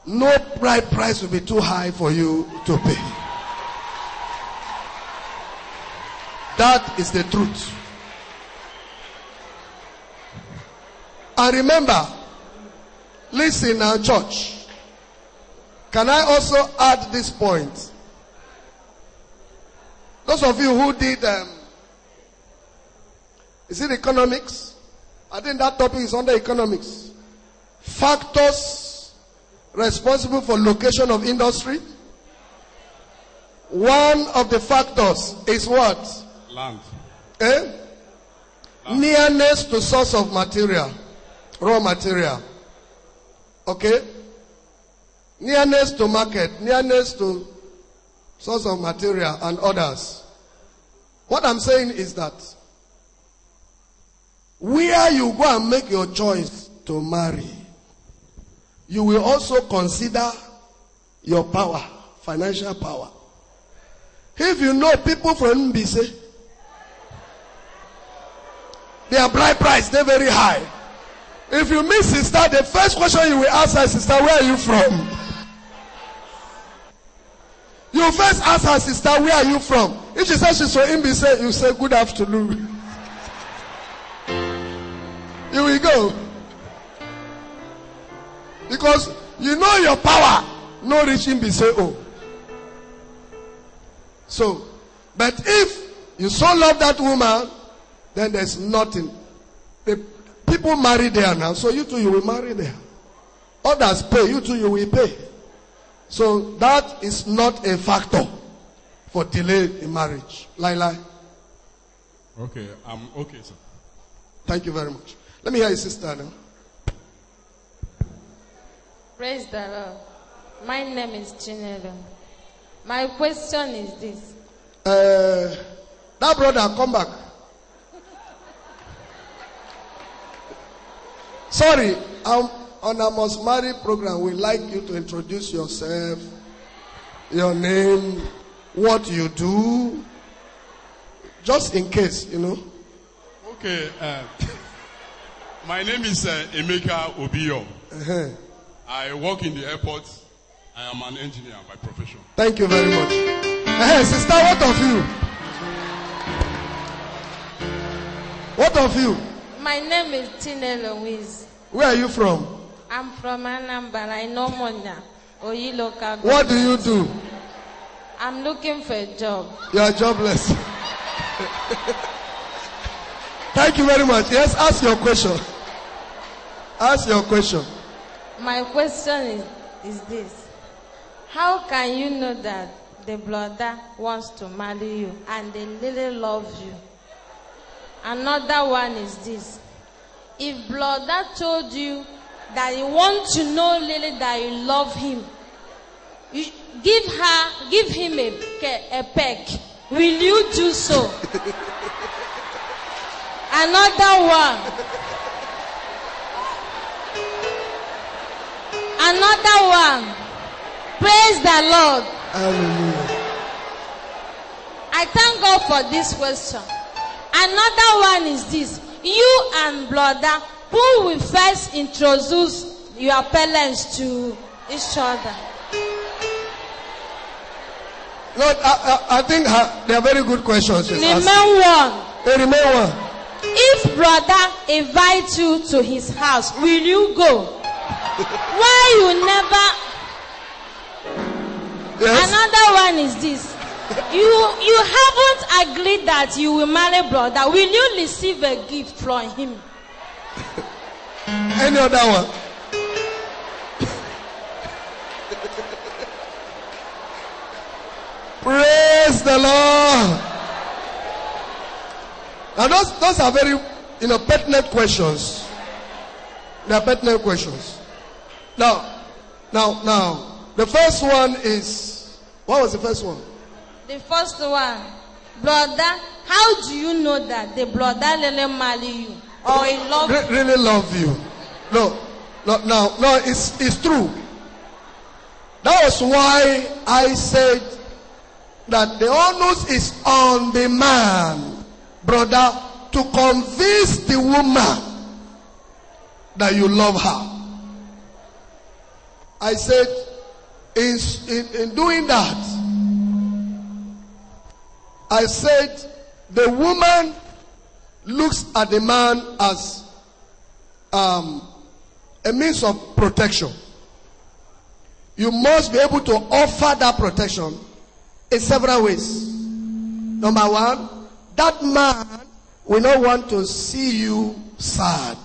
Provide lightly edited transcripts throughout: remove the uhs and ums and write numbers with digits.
no bride price will be too high for you to pay. That is the truth. And remember, listen now, church. Can I also add this point? Those of you who did, is it economics? I think that topic is under economics. Factors responsible for location of industry. One of the factors is what? Land. Land. Nearness to source of material, raw material. Okay? Nearness to market, nearness to source of material and others. What I'm saying is that where you go and make your choice to marry, you will also consider your power, financial power. If you know people from Mbise, their bride price, they're very high. If you meet sister, the first question you will ask her, sister, where are you from? You first ask her, sister, where are you from? If she says she's from Mbise, you say, good afternoon. Here we go. Because you know your power, no rich Mbise. Oh. So, but if you so love that woman, then there's nothing. The people marry there now, so you too, you will marry there. Others pay, you too, you will pay. So that is not a factor for delay in marriage. Laila. Okay, okay, sir. Thank you very much. Let me hear your sister now. Praise the Lord. My name is Chinelo. My question is this. That brother, come back. Sorry, on a Must Marry program, we'd like you to introduce yourself, your name, what you do, just in case, you know. Okay, my name is Emeka Obiyo. I work in the airport. I am an engineer by profession. Thank you very much. Hey, sister, what of you? What of you? My name is Tine Louise. Where are you from? I'm from Anambra. I know Monya. Oyi local government. What do you do? I'm looking for a job. You are jobless. Thank you very much. Yes, ask your question. Ask your question. My question is this. How can you know that the brother wants to marry you and they really love you? Another one is this. If brother told you that he wants to know Lily that you love him, you give him a peck. Will you do so? Another one. Another one. Praise the Lord. Hallelujah. I thank God for this question. Another one is this. You and brother, who will first introduce your parents to each other? Lord, I think they are very good questions. Remain one. Remain one. If brother invites you to his house, will you go? Why you never? Yes. Another one is this. You haven't agreed that you will marry brother. Will you receive a gift from him? Any other one? Praise the Lord. Now those are very, pertinent questions. They are pertinent questions. Now, the first one is, what was the first one? The first one, brother, how do you know that the brother really marry you or he love you? Really love you? No, it's true. That was why I said that the onus is on the man, brother, to convince the woman that you love her. I said, in doing that, I said, the woman looks at the man as a means of protection. You must be able to offer that protection in several ways. Number one, that man will not want to see you sad.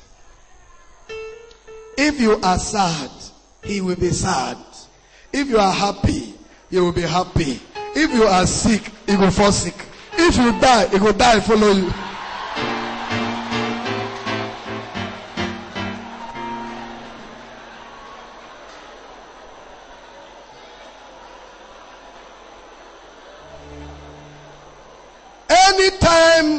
If you are sad, he will be sad. If you are happy, he will be happy. If you are sick, he will fall sick. If you die, he will die follow you. Anytime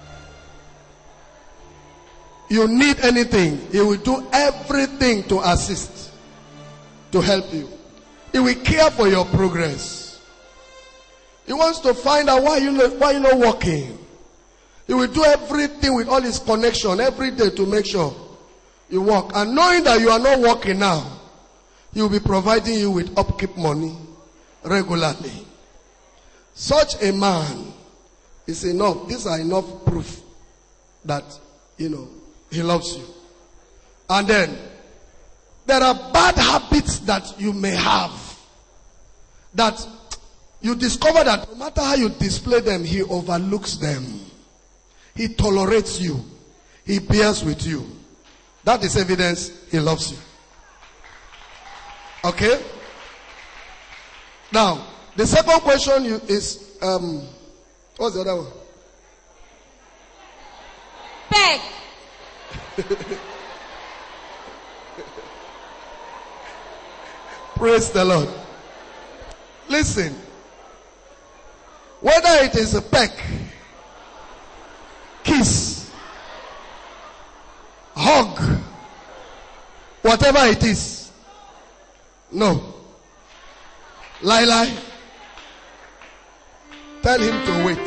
you need anything, he will do everything to assist, to help you. He will care for your progress. He wants to find out why you're not working. He will do everything with all his connection every day to make sure you work. And knowing that you are not working now, he will be providing you with upkeep money regularly. Such a man is enough. These are enough proof that, he loves you. And then, there are bad habits that you may have that you discover that no matter how you display them, he overlooks them. He tolerates you. He bears with you. That is evidence he loves you. Okay? Now, the second question is, what's the other one? Peg. Praise the Lord. Listen. Whether it is a peck, kiss, hug, whatever it is. No. Lie. Tell him to wait.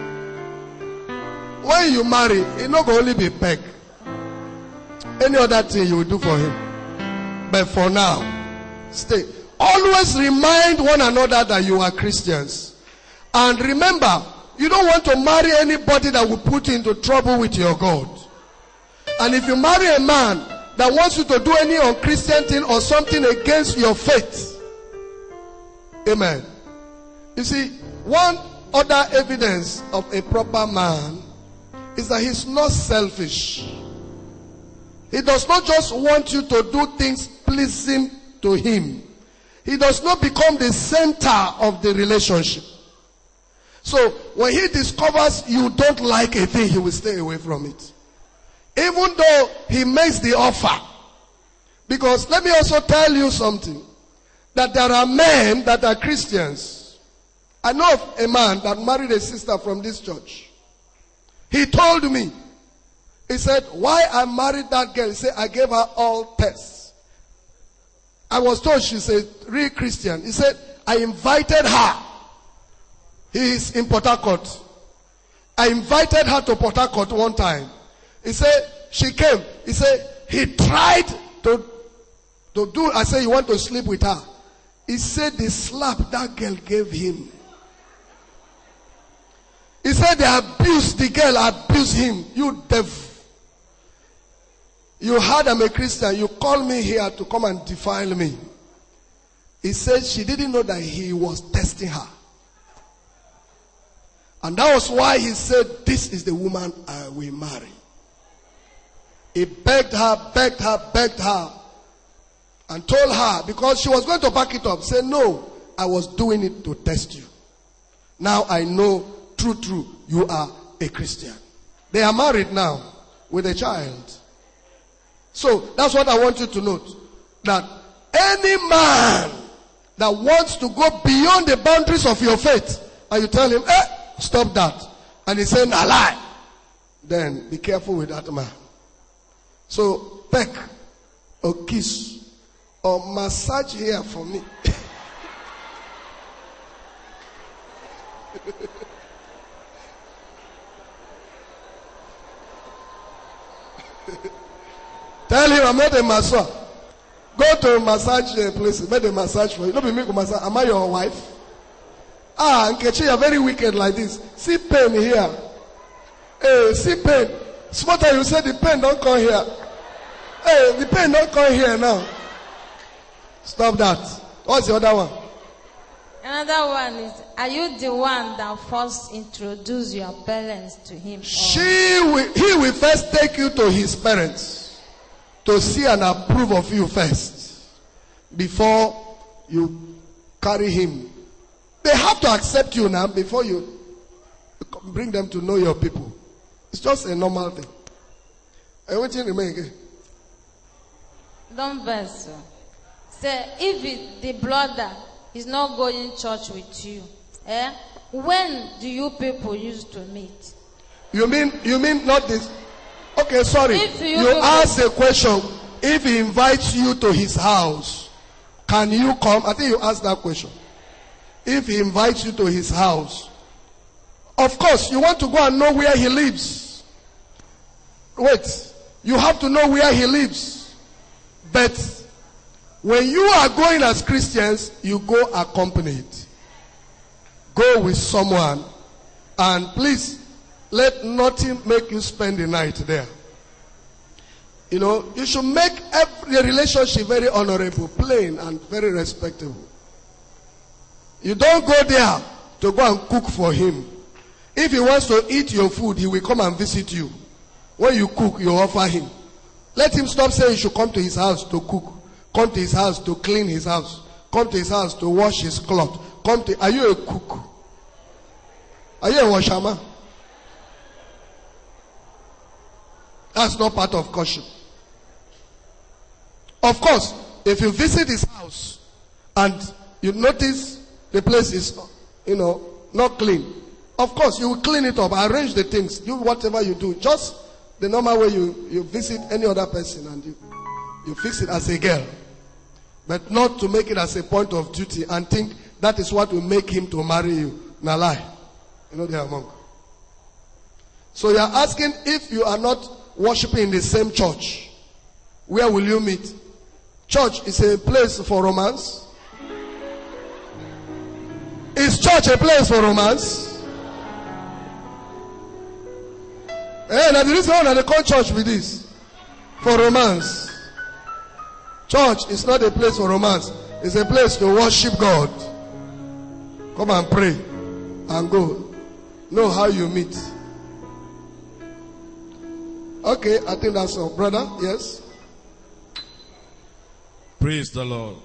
When you marry, it not going to only be peck. Any other thing you will do for him. But for now, stay. Always remind one another that you are Christians. And remember, you don't want to marry anybody that will put you into trouble with your God. And if you marry a man that wants you to do any unchristian thing or something against your faith, amen. You see, one other evidence of a proper man is that he's not selfish. He does not just want you to do things pleasing to him. He does not become the center of the relationship. So when he discovers you don't like a thing, he will stay away from it. Even though he makes the offer. Because let me also tell you something. That there are men that are Christians. I know of a man that married a sister from this church. He told me. He said, why I married that girl? He said, I gave her all tests. I was told she's a real Christian. He said, I invited her. He is in Port Harcourt. I invited her to Port Harcourt one time. He said, she came. He said, he tried to do, I said, you want to sleep with her? He said, the slap that girl gave him. He said, the girl abused him. You devil. You heard I'm a Christian. You called me here to come and defile me. He said she didn't know that he was testing her. And that was why he said, this is the woman I will marry. He begged her, and told her, because she was going to back it up, say, no, I was doing it to test you. Now I know, true, you are a Christian. They are married now with a child. So that's what I want you to note. That any man that wants to go beyond the boundaries of your faith, and you tell him, stop that. And he's saying, a lie. Then be careful with that man. So peck or kiss or massage here for me. Tell him I'm not a masseur. Go to massage place. Make the massage for you. Don't be me massage. Am I your wife? Ah, Nkechi, you're very wicked like this. See pain here. Hey, see pain. Smarter, you say the pain don't come here. Hey, the pain don't come here now. Stop that. What's the other one? Another one is, are you the one that first introduced your parents to him? He will first take you to his parents to see and approve of you first before you carry him. They have to accept you now before you bring them to know your people. It's just a normal thing. And what thing remain again? Don't verse. Say, if the brother is not going to church with you, when do you people used to meet? You mean not this? Okay, sorry. You asked a question. If he invites you to his house, can you come? I think you asked that question. If he invites you to his house, of course, you want to go and know where he lives. Wait, you have to know where he lives. But when you are going as Christians, you go accompanied. Go with someone. And please, let nothing make you spend the night there. You know, you should make the relationship very honorable, plain, and very respectable. You don't go there to go and cook for him. If he wants to eat your food, he will come and visit you. When you cook, you offer him. Let him stop saying you should come to his house to cook. Come to his house to clean his house. Come to his house to wash his cloth. Are you a cook? Are you a washerman? That's not part of caution. Of course, if you visit his house and you notice the place is, not clean, of course you will clean it up, arrange the things, do whatever you do, just the normal way you visit any other person, and you fix it as a girl. But not to make it as a point of duty and think that is what will make him to marry you. Na lie. They are monk. So you are asking, if you are not worshiping in the same church, where will you meet? Church is a place for romance. Is church a place for romance? Now the reason why they call church with this, for romance. Church is not a place for romance. It's a place to worship God. Come and pray and go. Know how you meet. Okay, I think that's all. Brother, yes? Praise the Lord.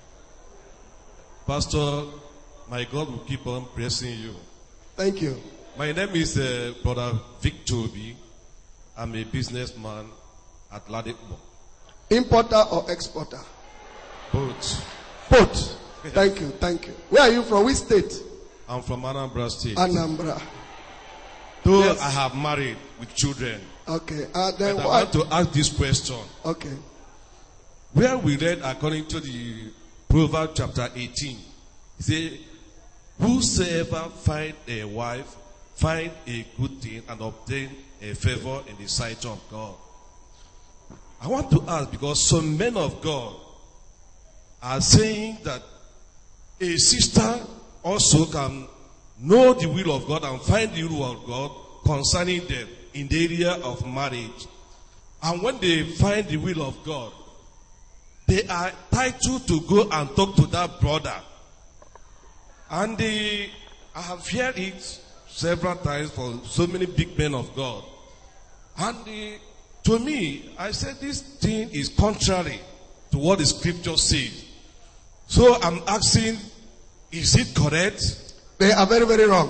Pastor, my God will keep on blessing you. Thank you. My name is Brother Victor B. I'm a businessman at Ladikbo. Importer or exporter? Both. Both. Thank you. Where are you from? Which state? I'm from Anambra State. Anambra. Though yes. I have married with children. Okay. Then I want to ask this question. Okay. Where we read according to the Proverbs chapter 18, it says, whosoever find a wife, find a good thing and obtain a favor in the sight of God. I want to ask, because some men of God are saying that a sister also can know the will of God and find the will of God concerning them in the area of marriage. And when they find the will of God, they are entitled to go and talk to that brother. And I have heard it several times from so many big men of God. And to me, I said this thing is contrary to what the scripture says. So I'm asking, is it correct? They are very, very wrong.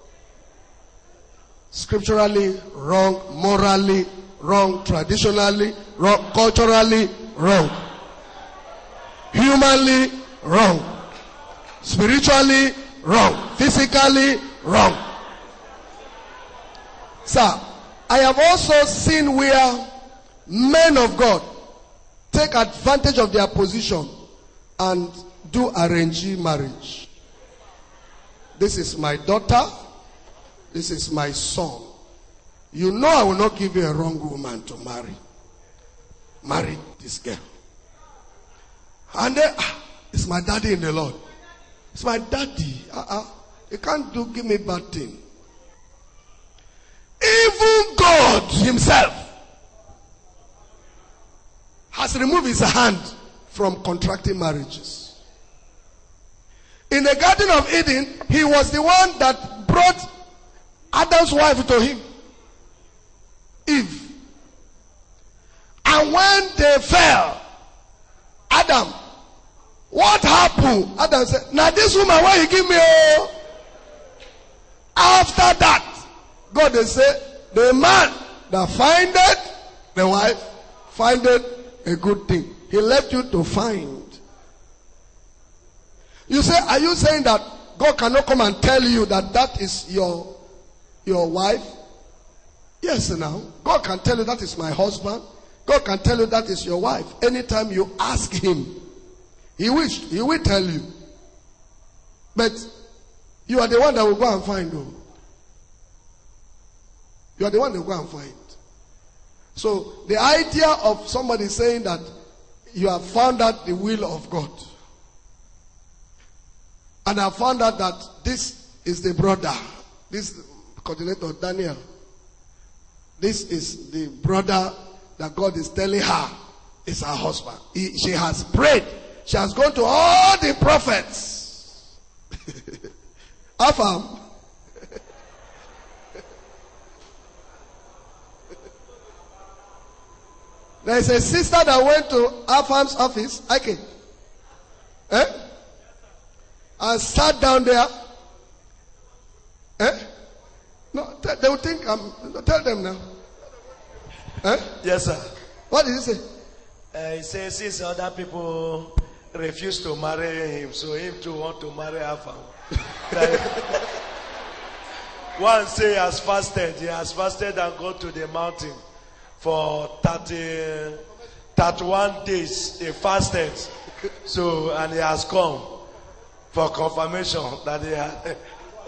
Scripturally wrong, morally wrong, traditionally wrong, culturally wrong, humanly wrong, spiritually wrong, physically wrong. Sir, I have also seen where men of God take advantage of their position and do arranged marriage. This is my daughter. This is my son. You know I will not give you a wrong woman to marry. Marry this girl. And then, it's my daddy in the Lord. It's my daddy. He can't give me bad thing. Even God himself has removed his hand from contracting marriages. In the Garden of Eden, he was the one that brought Adam's wife to him, Eve. And when they fell, Adam, what happened? Adam said, now this woman, why you give me? After that, God they say, the man that findeth the wife, findeth a good thing. He left you to find. You say, are you saying that God cannot come and tell you that that is your wife? Yes, now. God can tell you that is my husband. God can tell you that is your wife. Anytime you ask him, he will tell you. But you are the one that will go and find though. You are the one that will go and find. So the idea of somebody saying that you have found out the will of God, and I found out that this is the brother, this coordinator Daniel, this is the brother that God is telling her is her husband. She has prayed. She has gone to all the prophets. Afam. There is a sister that went to Afam's office, and sat down there. No, they will think tell them now. Yes, sir. What did he say? He says since other people refuse to marry him, so him too want to marry Afam. One say he has fasted and gone to the mountain for 31 days. He fasted, so and he has come for confirmation that he had.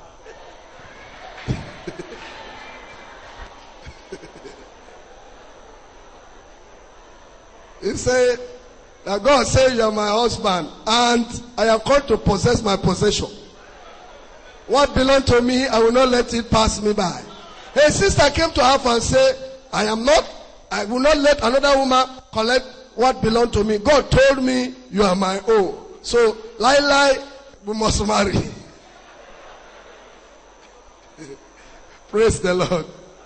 He said that God said, you are my husband and I have come to possess my possession. What belongs to me, I will not let it pass me by. A sister came to her and said, I will not let another woman collect what belongs to me. God told me you are my own. So, we must marry. Praise the Lord.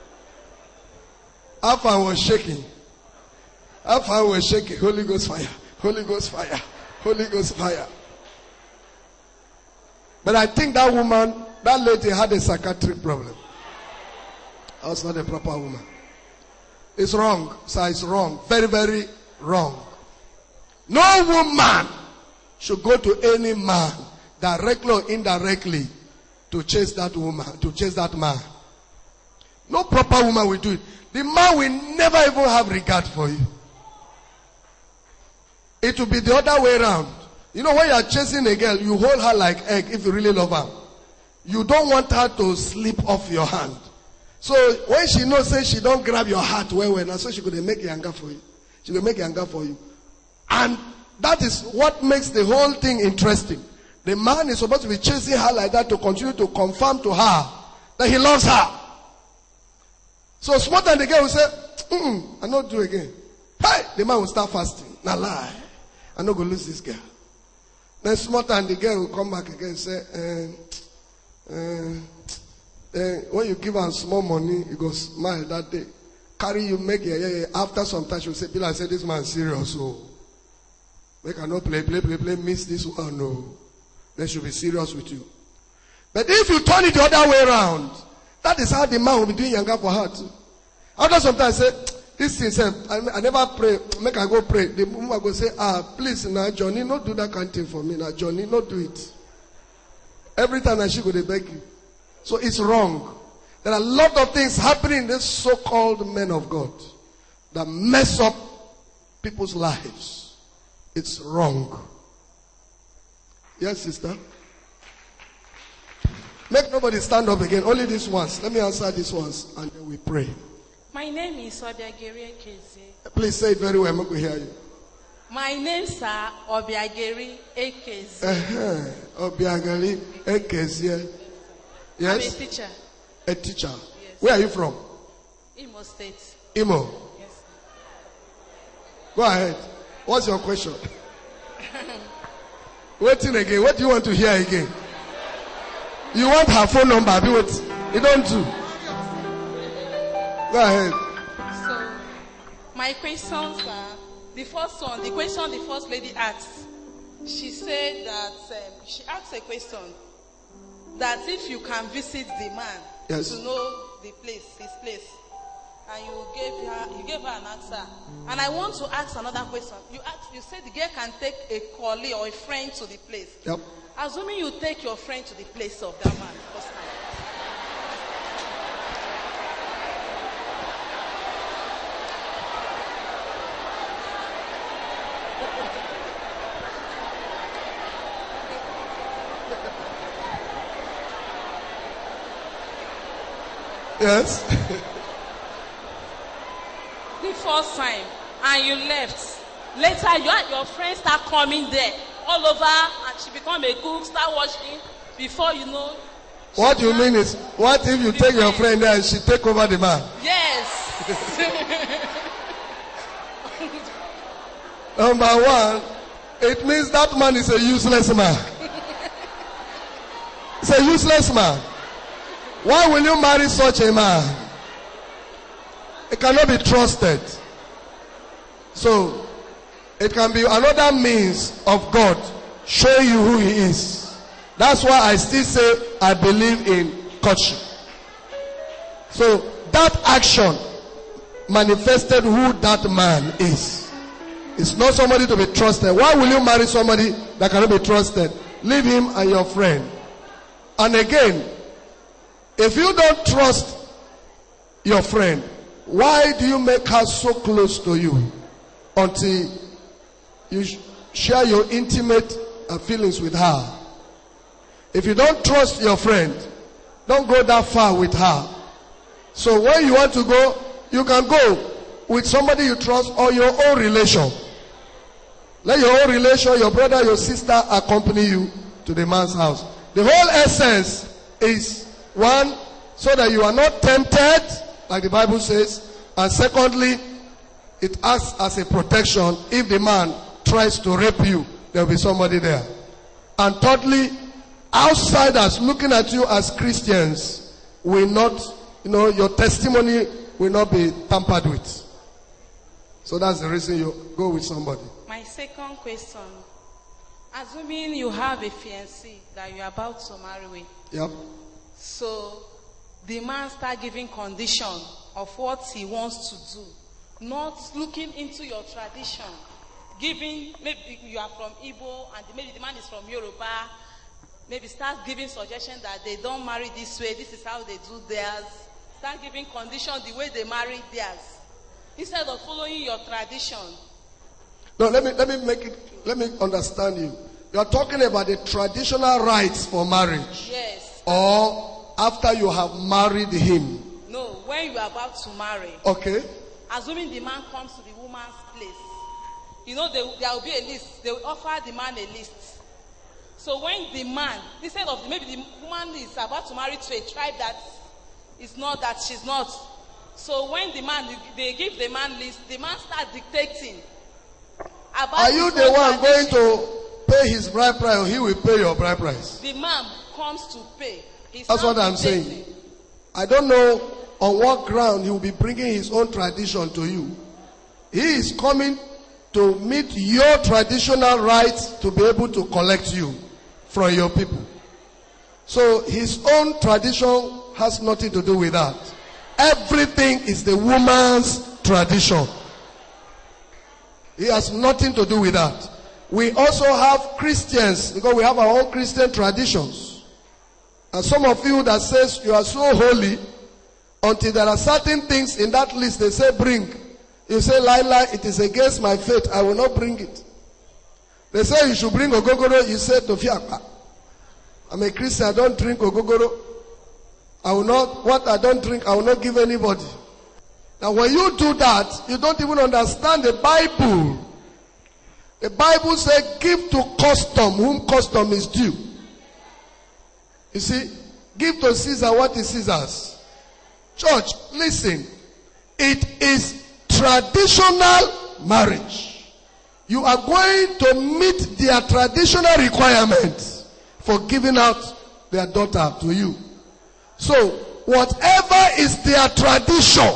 Afam was shaking. Afam was shaking. Holy Ghost fire. Holy Ghost fire. Holy Ghost fire. But I think that woman, that lady had a psychiatric problem. That was not a proper woman. It's wrong. So it's wrong. Very, very wrong. No woman should go to any man, directly or indirectly, to chase that woman, to chase that man. No proper woman will do it. The man will never even have regard for you. It will be the other way around. You know, when you are chasing a girl, you hold her like egg if you really love her. You don't want her to slip off your hand. So when she knows, say she don't grab your heart well, so she could make younger for you. She will make younger for you. And that is what makes the whole thing interesting. The man is supposed to be chasing her like that to continue to confirm to her that he loves her. So smart and the girl will say, I not do again. Hey, the man will start fasting. Now lie. I'm not going to lose this girl. Then smart and the girl will come back again and say, when you give her small money, you go smile that day. Carry you, make it. After some time, she will say, Bill, I said, this man is serious. So, we cannot play, miss this one. No. They should be serious with you. But if you turn it the other way around, that is how the man will be doing younger for her too. After some time, I say, this thing, I never pray. Make I go pray. The woman will say, please, now, Johnny, not do that kind of thing for me. Now, Johnny, not do it. Every time she go, they beg you. So it's wrong. There are a lot of things happening in this so-called men of God that mess up people's lives. It's wrong. Yes, sister? Make nobody stand up again. Only these ones. Let me answer these ones and then we pray. My name is Obiagere Keze. Please say it very well. I'm going to hear you. My name's Obiageri Ekezi. Obiageri Ekezi. Yes? I'm a teacher. A teacher. Yes. Where are you from? Imo State. Imo. Yes. Go ahead. What's your question? Waiting again. What do you want to hear again? You want her phone number? Be wait. You don't do. Go ahead. So, my questions are, the first one, the question the first lady asked, she said that, she asked a question, that if you can visit the man Yes. to know the place, his place, and you gave her an answer. And I want to ask another question. You said the girl can take a colleague or a friend to the place. Yep. Assuming you take your friend to the place of that man first time. Yes. The first time, and you left. Later, you and your friends start coming there all over, and she become a cook, start washing. Before you know. What you mean is, what if you take your friend there and she take over the man? Yes. Number one, it means that man is a useless man. It's a useless man. Why will you marry such a man? It cannot be trusted. So, it can be another means of God showing you who He is. That's why I still say I believe in courtship. So, that action manifested who that man is. It's not somebody to be trusted. Why will you marry somebody that cannot be trusted? Leave him and your friend. And again, if you don't trust your friend, why do you make her so close to you until you share your intimate feelings with her? If you don't trust your friend, don't go that far with her. So when you want to go, you can go with somebody you trust or your own relation. Let your own relation, your brother, your sister accompany you to the man's house. The whole essence is, one, so that you are not tempted, like the Bible says. And secondly, it acts as a protection. If the man tries to rape you, there will be somebody there. And thirdly, outsiders looking at you as Christians will not, your testimony will not be tampered with. So that's the reason you go with somebody. My second question. Assuming you have a fiancé that you're about to marry with. Yep. So the man start giving condition of what he wants to do. Not looking into your tradition. Giving, maybe you are from Igbo and maybe the man is from Yoruba. Maybe start giving suggestion that they don't marry this way. This is how they do theirs. Start giving condition the way they marry theirs. Instead of following your tradition. No, let me understand you. You are talking about the traditional rites for marriage. Yes. Or after you have married him. No, when you are about to marry. Okay. Assuming the man comes to the woman's place. There will be a list. They will offer the man a list. So when the man, instead of maybe the woman is about to marry to a tribe that is not, that she's not. So when the man, they give the man list, the man starts dictating. Are you the one going to pay his bride price or he will pay your bride price? The man comes to pay. That's what I'm saying. I don't know on what ground he will be bringing his own tradition to you. He is coming to meet your traditional rights to be able to collect you from your people. So his own tradition has nothing to do with that. Everything is the woman's tradition. He has nothing to do with that. We also have Christians, because we have our own Christian traditions. And some of you that says you are so holy, until there are certain things in that list they say bring. You say, Laila, it is against my faith, I will not bring it. They say you should bring ogogoro, you say tofiakpa. I'm a Christian, I don't drink ogogoro. What I don't drink, I will not give anybody. Now when you do that, you don't even understand the Bible. The Bible says, give to custom whom custom is due. You see, give to Caesar what is Caesar's. Church, listen. It is traditional marriage. You are going to meet their traditional requirements for giving out their daughter to you. So, whatever is their tradition,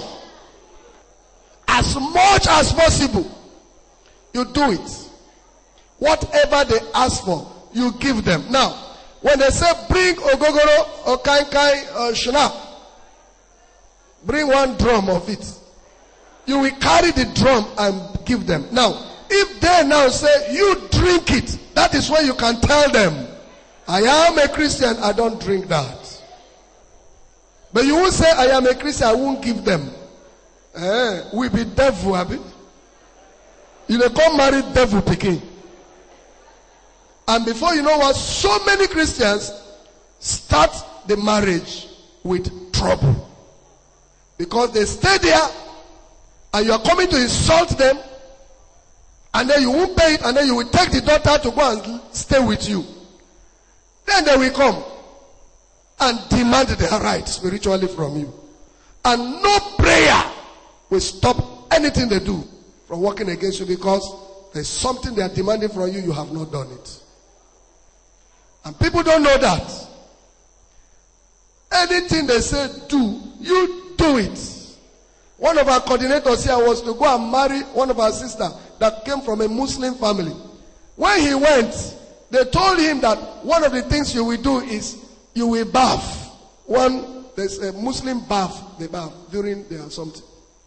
as much as possible, you do it. Whatever they ask for, you give them. Now, when they say bring ogogoro or kai or shnap, bring one drum of it. You will carry the drum and give them. Now, if they now say you drink it, that is when you can tell them, I am a Christian, I don't drink that. But you won't say I am a Christian, I won't give them. We be devil, abi. You know, come marry devil picking. And before you know what, so many Christians start the marriage with trouble. Because they stay there and you are coming to insult them, and then you won't pay it, and then you will take the daughter to go and stay with you. Then they will come and demand their right spiritually from you. And no prayer will stop anything they do from working against you, because there's something they are demanding from you, you have not done it. And people don't know that. Anything they say do, you do it. One of our coordinators here was to go and marry one of our sisters that came from a Muslim family. When he went, they told him that one of the things you will do is you will bath. There's a Muslim bath, they bath during their something.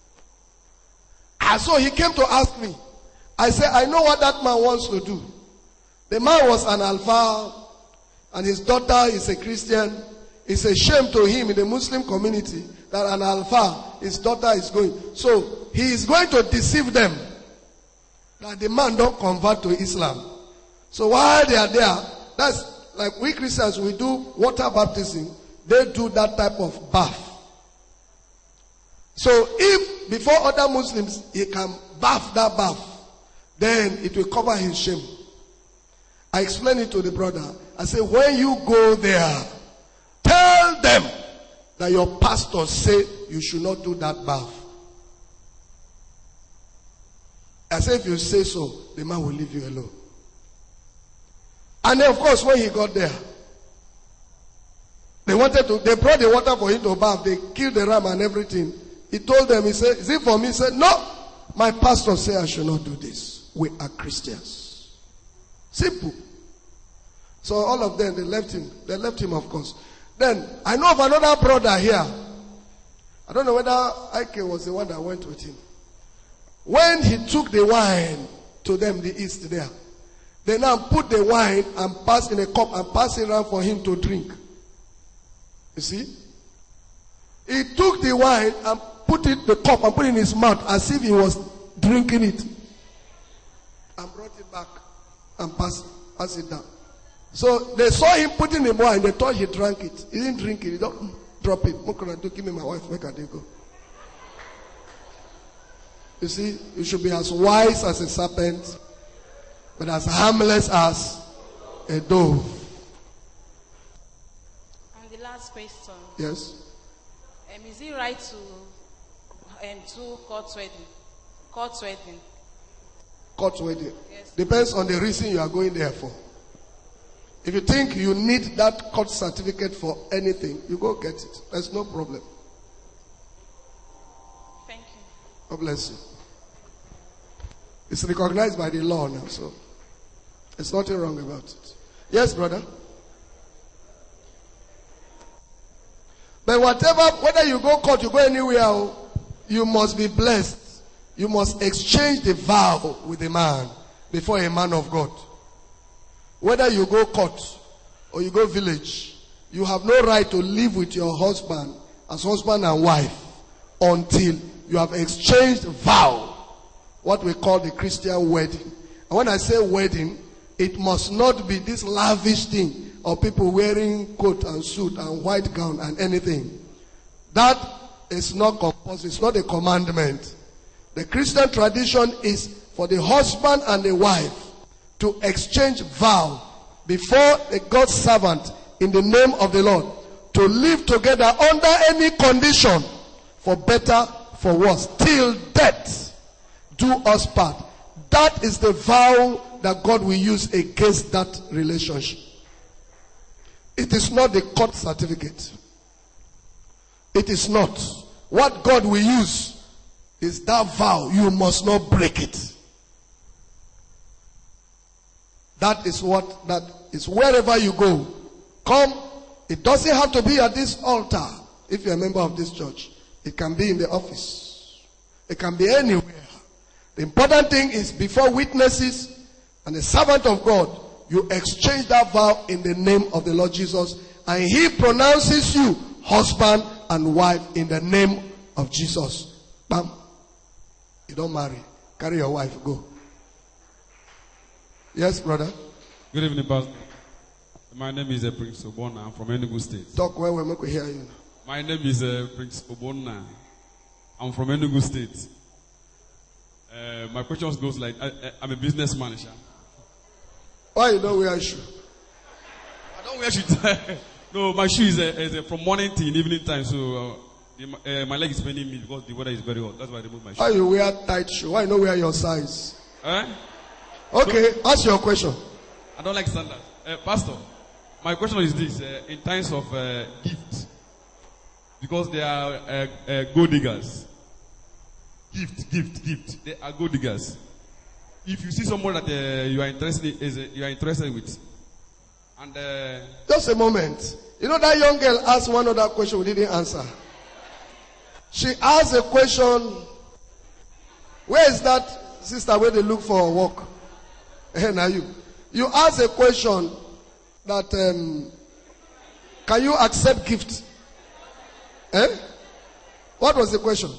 And so he came to ask me. I said, I know what that man wants to do. The man was an alpha, and his daughter is a Christian. It's a shame to him in the Muslim community that an alpha, his daughter is going. So he is going to deceive them that the man don't convert to Islam. So while they are there, that's like we Christians, we do water baptism. They do that type of bath. So if before other Muslims he can bath that bath, then it will cover his shame. I explained it to the brother. I said, when you go there, tell them that your pastor said you should not do that bath. I said, if you say so, the man will leave you alone. And then, of course, when he got there, they brought the water for him to bath. They killed the ram and everything. He told them, he said, is it for me? He said, no, my pastor said I should not do this. We are Christians. Simple. So all of them, they left him. They left him, of course. Then, I know of another brother here. I don't know whether Ike was the one that went with him. When he took the wine to them, the east there, they now put the wine and pass in a cup and pass it around for him to drink. You see? He took the wine and put the cup and put it in his mouth as if he was drinking it. And brought it back and pass it down. So they saw him putting the wine, they thought he drank it. He didn't drink it, he don't drop it. What can I do? Give me my wife, where can they go? You see, you should be as wise as a serpent, but as harmless as a dove. And the last question. Yes. Is it right to do court wedding? Court wedding. Court wedding. Yes. Depends on the reason you are going there for. If you think you need that court certificate for anything, you go get it. There's no problem. Thank you. God bless you. It's recognized by the law now, so there's nothing wrong about it. Yes, brother? But whether you go court, you go anywhere, you must be blessed. You must exchange the vow with a man before a man of God. Whether you go court or you go village, you have no right to live with your husband as husband and wife until you have exchanged vow, what we call the Christian wedding. And when I say wedding, it must not be this lavish thing of people wearing coat and suit and white gown and anything. That is not compulsory. It's not a commandment. The Christian tradition is for the husband and the wife to exchange vow before a God's servant in the name of the Lord, to live together under any condition, for better, for worse, till death do us part. That is the vow that God will use against that relationship. It is not the court certificate. It is not. What God will use is that vow. You must not break it. That is wherever you go. Come. It doesn't have to be at this altar. If you're a member of this church, it can be in the office. It can be anywhere. The important thing is before witnesses and the servant of God, you exchange that vow in the name of the Lord Jesus, and he pronounces you husband and wife in the name of Jesus. Bam. You don't marry. Carry your wife. Go. Yes, brother. Good evening, Pastor. My name is Prince Obona. I'm from Enugu State. Talk well, we can hear you. My name is Prince Obona. I'm from Enugu State. My question goes like, I'm a businessman. Why you don't wear shoe? I don't wear shoes. No, my shoe is from morning till evening time. So my leg is paining me because the weather is very hot. That's why I remove my shoe. Why you wear tight shoe? Why you don't wear your size? Okay, ask your question. I don't like sandals. Pastor, my question is this. In times of gift, because they are gold diggers. Gift. They are gold diggers. If you see someone that you are interested with, and just a moment. You know that young girl asked one other question we didn't answer. She asked a question. Where is that sister where they look for work? Now you asked a question that can you accept gift? What was the question?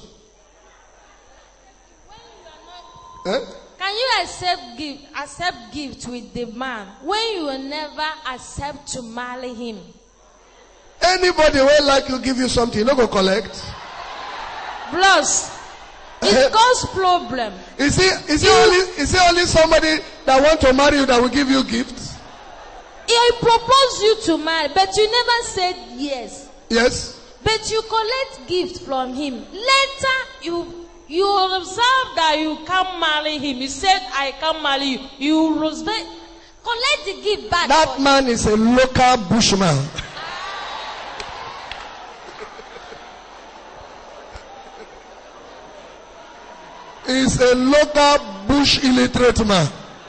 Can you accept gift with the man when you will never accept to marry him? Anybody will like you give you something, you don't go collect. Plus, it causes problem. Is it only somebody that want to marry you that will give you gifts? He proposed you to marry, but you never said yes. Yes. But you collect gift from him. Later, you observe that you can't marry him. You said, I can't marry you. You collect the gift back. That man is a local bushman. He's a local bush illiterate man.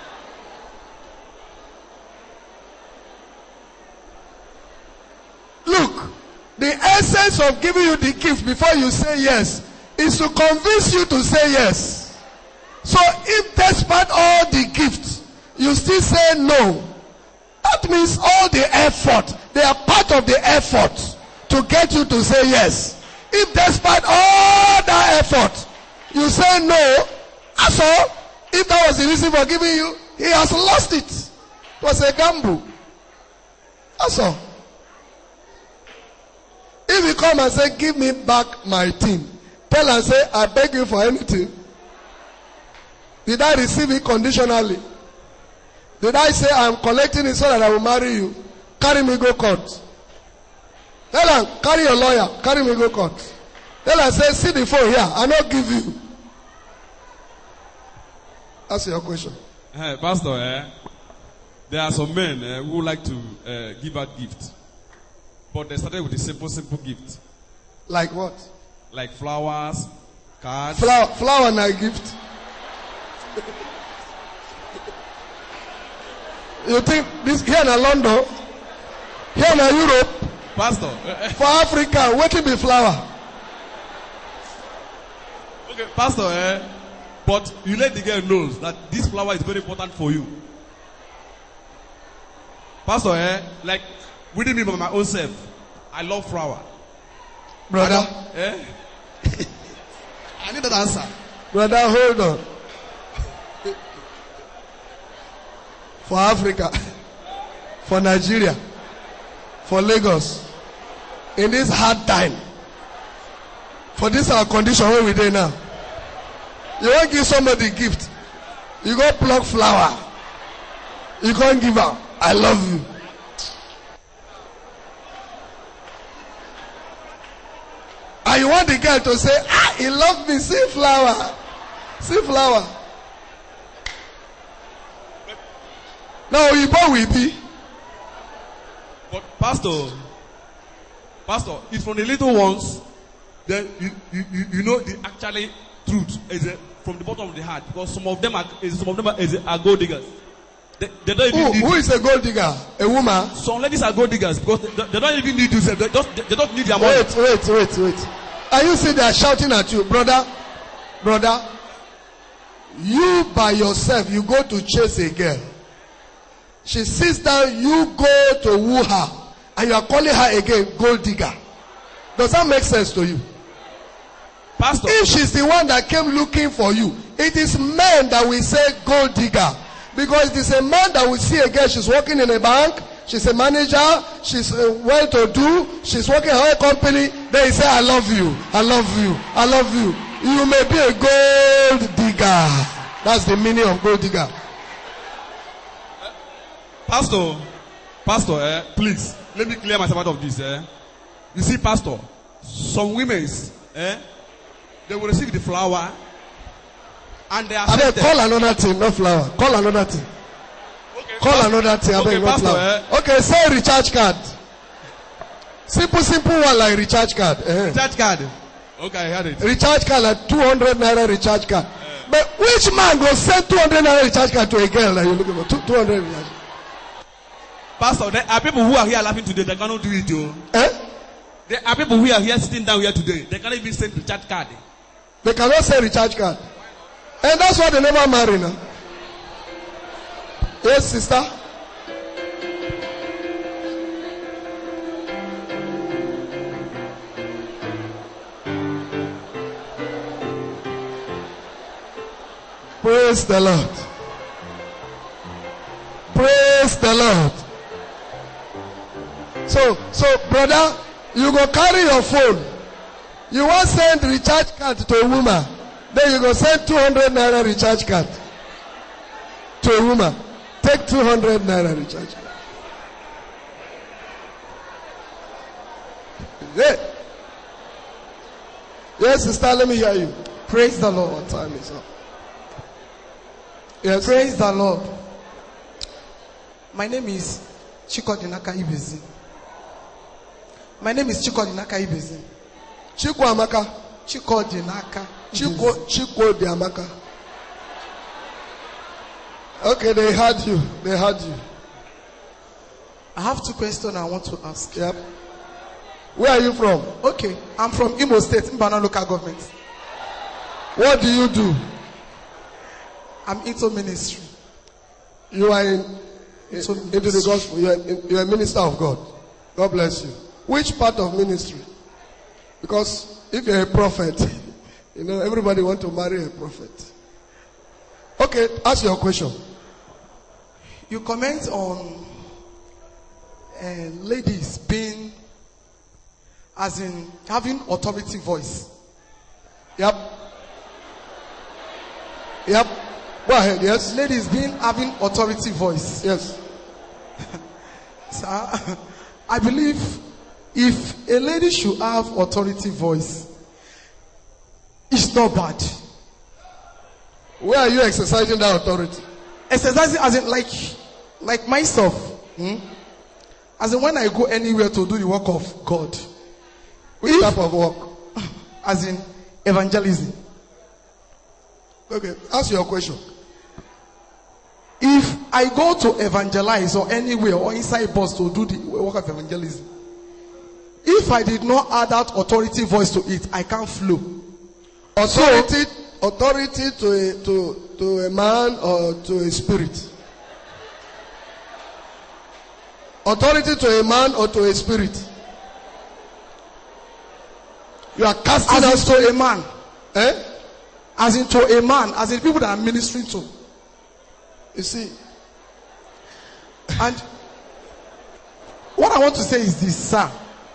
Look, the essence of giving you the gift before you say yes is to convince you to say yes. So if despite all the gifts, you still say no, that means all the effort, they are part of the effort to get you to say yes. If despite all that effort, you say no, that's all. If that was the reason for giving you, he has lost it. It was a gamble. That's all. If you come and say, give me back my thing, tell and say, I beg you for anything. Did I receive it conditionally? Did I say I'm collecting it so that I will marry you? Carry me go court. Tell her, carry your lawyer, carry me go court. Tell her, say, see the phone here, I not give you. That's your question. Pastor, there are some men who like to give out gifts. But they started with a simple gift. Like what? Like flowers, cards. Flower and a gift. You think this here in London, here in Europe, Pastor, for Africa, what will be flower? Okay, Pastor, but you let the girl know that this flower is very important for you. Pastor, like within me by my own self, I love flower. Brother, I need that answer. Brother, hold on. For Africa, for Nigeria, for Lagos, in this hard time, for this our condition where we there now, you won't give somebody gift. You go pluck flower. You can't give up. I love you. And you want the girl to say, ah, he loved me. See flower. See flower. Now, you will be. But Pastor, it's from the little ones. Then you know the actually truth is from the bottom of the heart, because some of them are gold diggers. They don't even who is a gold digger? A woman? Some ladies are gold diggers because they don't even need you. They don't need their money. Wait. Are you see they are shouting at you, brother? You by yourself, you go to chase a girl. She sits down, you go to woo her, and you are calling her again gold digger. Does that make sense to you? Pastor, if she's the one that came looking for you, it is men that will say gold digger. Because it is a man that will see a girl, she's working in a bank, she's a manager, she's well to do, she's working in her company, then he say, I love you, I love you, I love you. You may be a gold digger. That's the meaning of gold digger. Pastor, please, let me clear myself out of this. You see, Pastor, some women, they will receive the flower, and they are call another thing, not flower. Call another thing. Okay, call another thing. Okay, not flower. Okay, say recharge card. Simple one like recharge card. Recharge card. Okay, I heard it. Recharge card like 200 naira recharge card. But which man will send 200 naira recharge card to a girl that you're looking for? 200 recharge. Pastor, there are people who are here laughing today. They cannot do it, too. There are people who are here sitting down here today. They cannot even send recharge card. They cannot send recharge card. And that's why they never marry now. Yes, sister. Praise the Lord. Praise the Lord. So brother, you go carry your phone. You want to send recharge card to a woman. Then you go send 200 naira recharge card to a woman. Take 200 naira recharge card. Yeah. Yes, sister, let me hear you. Praise the Lord. What time is up? Yes. Praise the Lord. My name is Chikodinaka Ibezi. My name is Chikodinaka Ibezi. Chikwamaka. Chikodinaka. Chikwodiamaka. Okay, they heard you. I have two questions I want to ask. Yep. Where are you from? Okay, I'm from Imo State, Mbana local government. What do you do? I'm into ministry. You are into the gospel. You are a minister of God. God bless you. Which part of ministry? Because if you're a prophet, everybody wants to marry a prophet. Okay, ask your question. You comment on ladies being, as in having authority voice. Yep. Go ahead, yes. Ladies having authority voice. Yes. Sir, I believe if a lady should have authority voice, it's not bad. Where are you exercising that authority? Exercising as in like myself. As in when I go anywhere to do the work of God. Which type of work? As in evangelism. Okay, ask your question. If I go to evangelize or anywhere or inside bus to do the work of evangelism, if I did not add that authority voice to it, I can't flow. Authority to a man or to a spirit? Authority to a man or to a spirit? You are casting as out to a man. As in to a man, as in people that I'm ministering to. You see. And what I want to say is this, sir.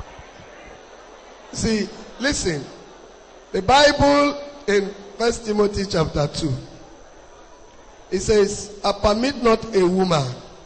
See, listen. The Bible in 1 Timothy chapter 2. It says, I permit not a woman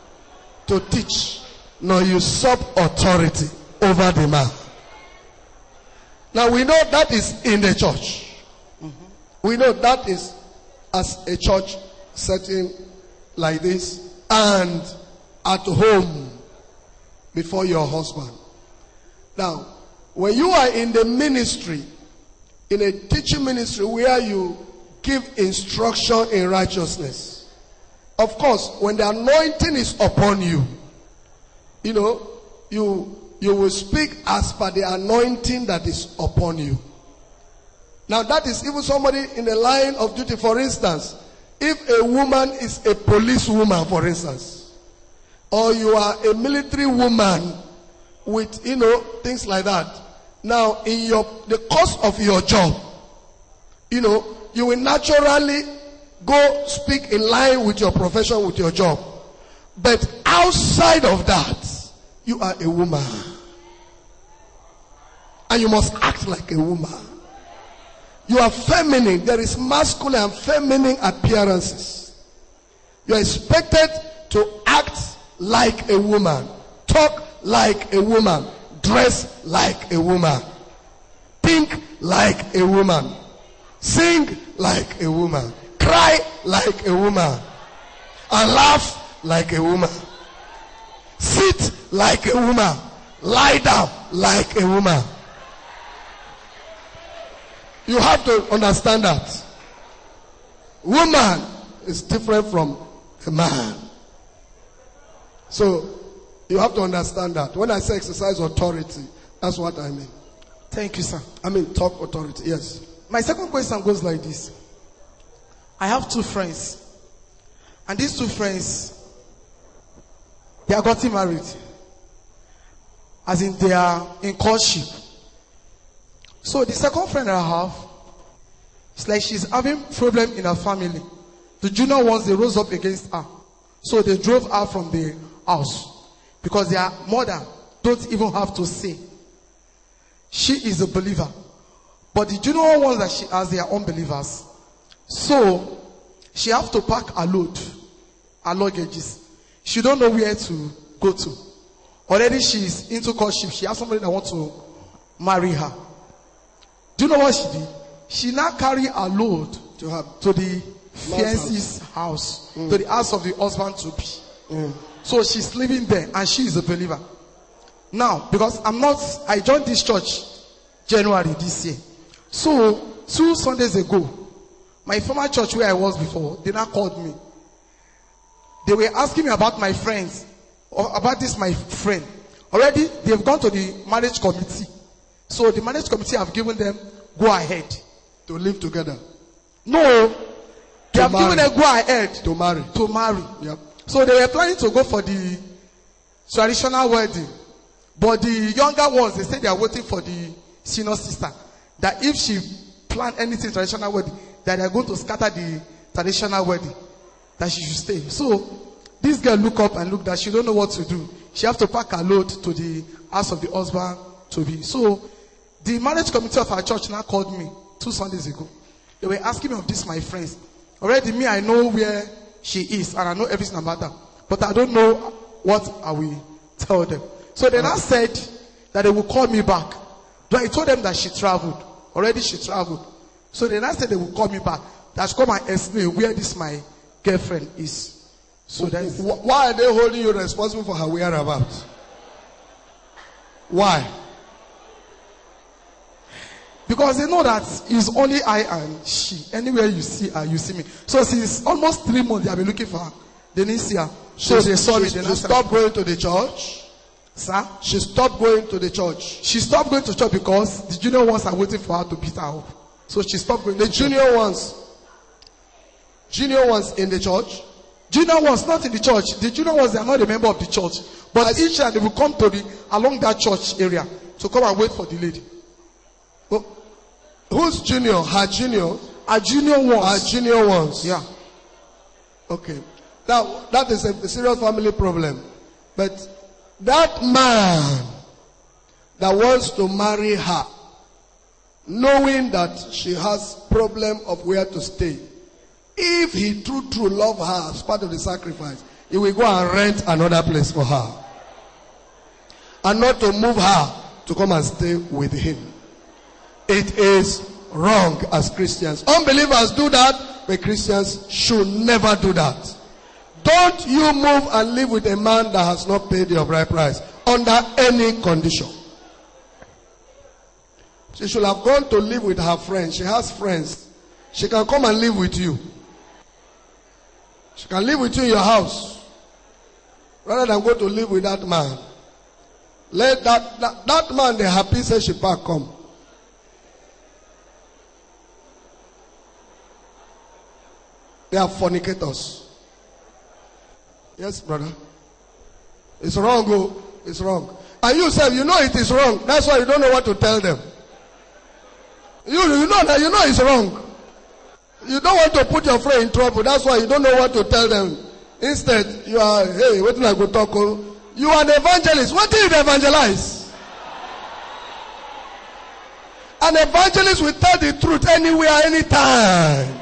to teach, nor usurp authority over the man. Now we know that is in the church. We know that is as a church setting like this and at home before your husband. Now, when you are in the ministry, in a teaching ministry where you give instruction in righteousness, of course, when the anointing is upon you, you know, you will speak as per the anointing that is upon you. Now that is even somebody in the line of duty. For instance, if a woman is a police woman, for instance, or you are a military woman with, you know, things like that. Now in the course of your job, you know, you will naturally go speak in line with your profession, with your job. But outside of that, you are a woman. And you must act like a woman. You are feminine. There is masculine and feminine appearances. You are expected to act like a woman, talk like a woman, dress like a woman, think like a woman, sing like a woman, cry like a woman, and laugh like a woman, sit like a woman, lie down like a woman. You have to understand that. Woman is different from a man. So, you have to understand that. When I say exercise authority, that's what I mean. Thank you, sir. I mean talk authority, yes. My second question goes like this. I have two friends. And these two friends, they are getting married. As in they are in courtship. So the second friend I have, it's like she's having problem in her family. The junior ones, they rose up against her. So they drove her from the house. Because their mother don't even have to say. She is a believer. But the junior ones that she has, they are unbelievers. So she have to pack her load, her luggages. She don't know where to go to. Already she is into courtship. She has somebody that wants to marry her. Do you know what she did? She now carry her load to the fiance's house, to the house of the husband to be. So she's living there and she is a believer. Now, because I joined this church January this year. So 2 Sundays ago, my former church where I was before, they now called me. They were asking me about my friends, or about this my friend. Already, they've gone to the marriage committee. So the marriage committee have given them go ahead. To live together. No. They have given them go ahead. To marry. To marry. Yep. So they were planning to go for the traditional wedding. But the younger ones, they said they are waiting for the senior sister. That if she plan anything traditional wedding, that they are going to scatter the traditional wedding. That she should stay. So this girl look up and look that she don't know what to do. She have to pack her load to the house of the husband to be. So the marriage committee of our church now called me 2 Sundays ago. They were asking me of this, my friends. Already me, I know where she is and I know everything about her. But I don't know what I will tell them. So they now said that they will call me back. But I told them that she traveled. Already she traveled. So they now said they will call me back. That's come and explain where this my girlfriend is. So that is. Why are they holding you responsible for her whereabouts? Why? Because they know that it's only I and she. Anywhere you see her, you see me. So since almost 3 months they have been looking for her. They didn't see her. So they saw me. She stopped going to the church. Sir? She stopped going to the church. She stopped going to church because the junior ones are waiting for her to beat her up. So she stopped going to church. Junior ones in the church? Junior ones not in the church. The junior ones, they are not a member of the church. But each time they will come to along that church area to come and wait for the lady. Well, who's junior? Her junior? Her junior ones. Her junior ones. Yeah. Okay. Now, that is a serious family problem. But that man that wants to marry her, knowing that she has problem of where to stay, if he true love her as part of the sacrifice, he will go and rent another place for her. And not to move her to come and stay with him. It is wrong as Christians. Unbelievers do that, but Christians should never do that. Don't you move and live with a man that has not paid your bride price under any condition. She should have gone to live with her friends. She has friends. She can come and live with you. She can live with you in your house. Rather than go to live with that man. Let that man, the happy say she back come. They are fornicators. Yes, brother. It's wrong, oh. It's wrong. And you say, you know it is wrong. That's why you don't know what to tell them. You know that you know it's wrong. You don't want to put your friend in trouble. That's why you don't know what to tell them. Instead, you are, hey, wait till I go talk. You are an evangelist. What did you evangelize? An evangelist will tell the truth anywhere, anytime.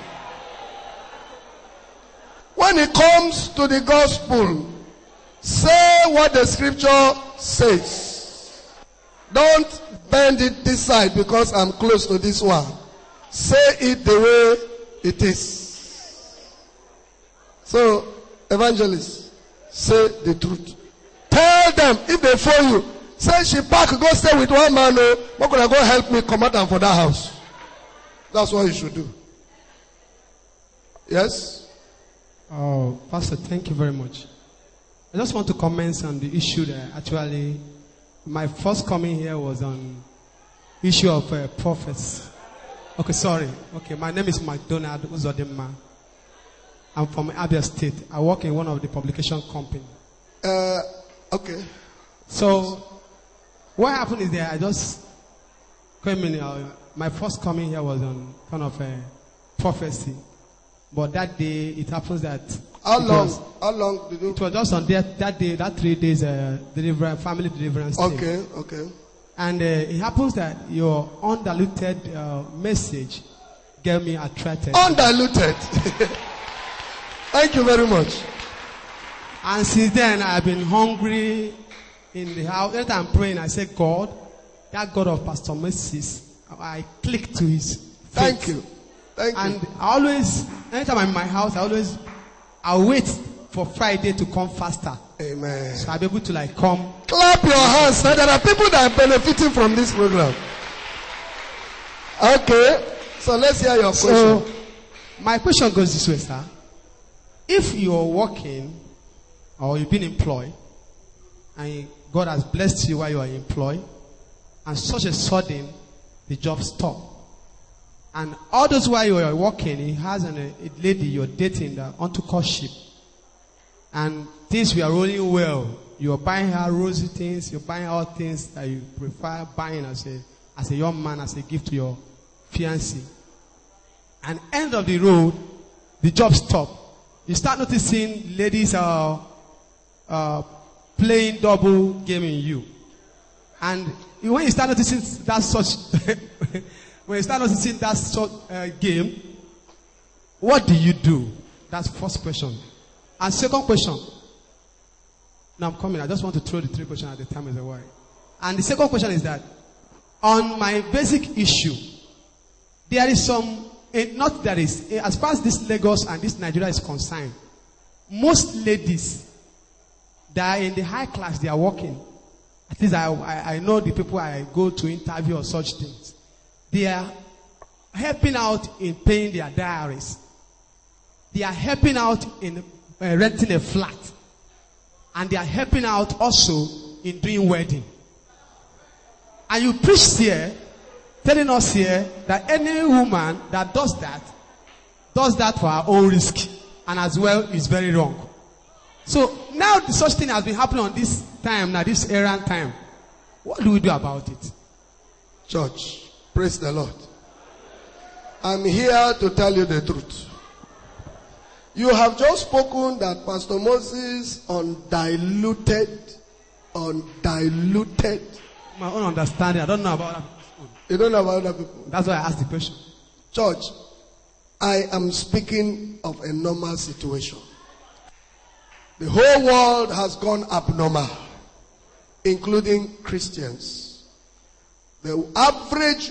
When it comes to the gospel, say what the scripture says. Don't bend it this side because I'm close to this one. Say it the way it is. So, evangelists, say the truth. Tell them if they phone you. Say she pack, go stay with one man. What could I go help me come out for that house? That's what you should do. Yes? Oh, Pastor, thank you very much. I just want to comment on the issue that actually my first coming here was on issue of prophets. Okay, sorry. Okay, my name is McDonald Uzodimma. I'm from Abia State. I work in one of the publication company. Okay. So, what happened is that I just came in. My first coming here was on kind of a prophecy. But that day, it happens that... How long did you... It was just on that day, that 3 days, family deliverance day. Okay. And it happens that your undiluted message gave me attracted. Undiluted? Thank you very much. And since then, I've been hungry in the house. Every time I'm praying, I say, God, that God of Pastor Moses, I click to his faith. Thank you. And I always, anytime I'm in my house, I wait for Friday to come faster. Amen. So I'll be able to come. Clap your hands. Now there are people that are benefiting from this program. Okay. So let's hear your question. So my question goes this way, sir. If you're working or you've been employed and God has blessed you while you are employed and such a sudden the job stops. And all those while you are working, he has a lady you're dating that onto courtship. And things were rolling well. You're buying her rosy things, you're buying all things that you prefer buying as a young man, as a gift to your fiancé. And end of the road, the job stopped. You start noticing ladies are playing double game in you. And when you start noticing that such when you start noticing that sort game, what do you do? That's the first question. And second question. Now I'm coming. I just want to throw the 3 questions at the time as a while. And the second question is that on my basic issue, there is some, not that is, as far as this Lagos and this Nigeria is concerned, most ladies that are in the high class, they are working. At least I know the people I go to interview or such things. They are helping out in paying their diaries. They are helping out in renting a flat. And they are helping out also in doing wedding. And you preach here, telling us here that any woman that does that for her own risk. And as well is very wrong. So now such thing has been happening on this time, now this errand time. What do we do about it? Church. Praise the Lord. I'm here to tell you the truth. You have just spoken that Pastor Moses undiluted. My own understanding, I don't know about other people. You don't know about other people? That's why I asked the question. Church, I am speaking of a normal situation. The whole world has gone abnormal, including Christians. The average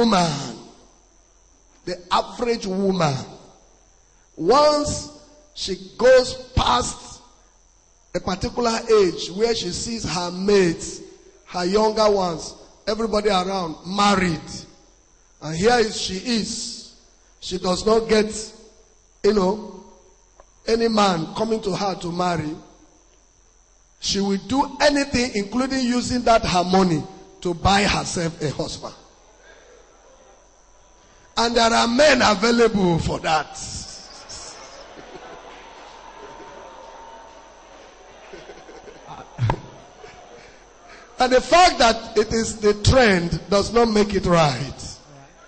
woman, once she goes past a particular age where she sees her mates, her younger ones, everybody around married, and here she is. She does not get, any man coming to her to marry. She will do anything, including using that her money, to buy herself a husband. And there are men available for that. And the fact that it is the trend does not make it right.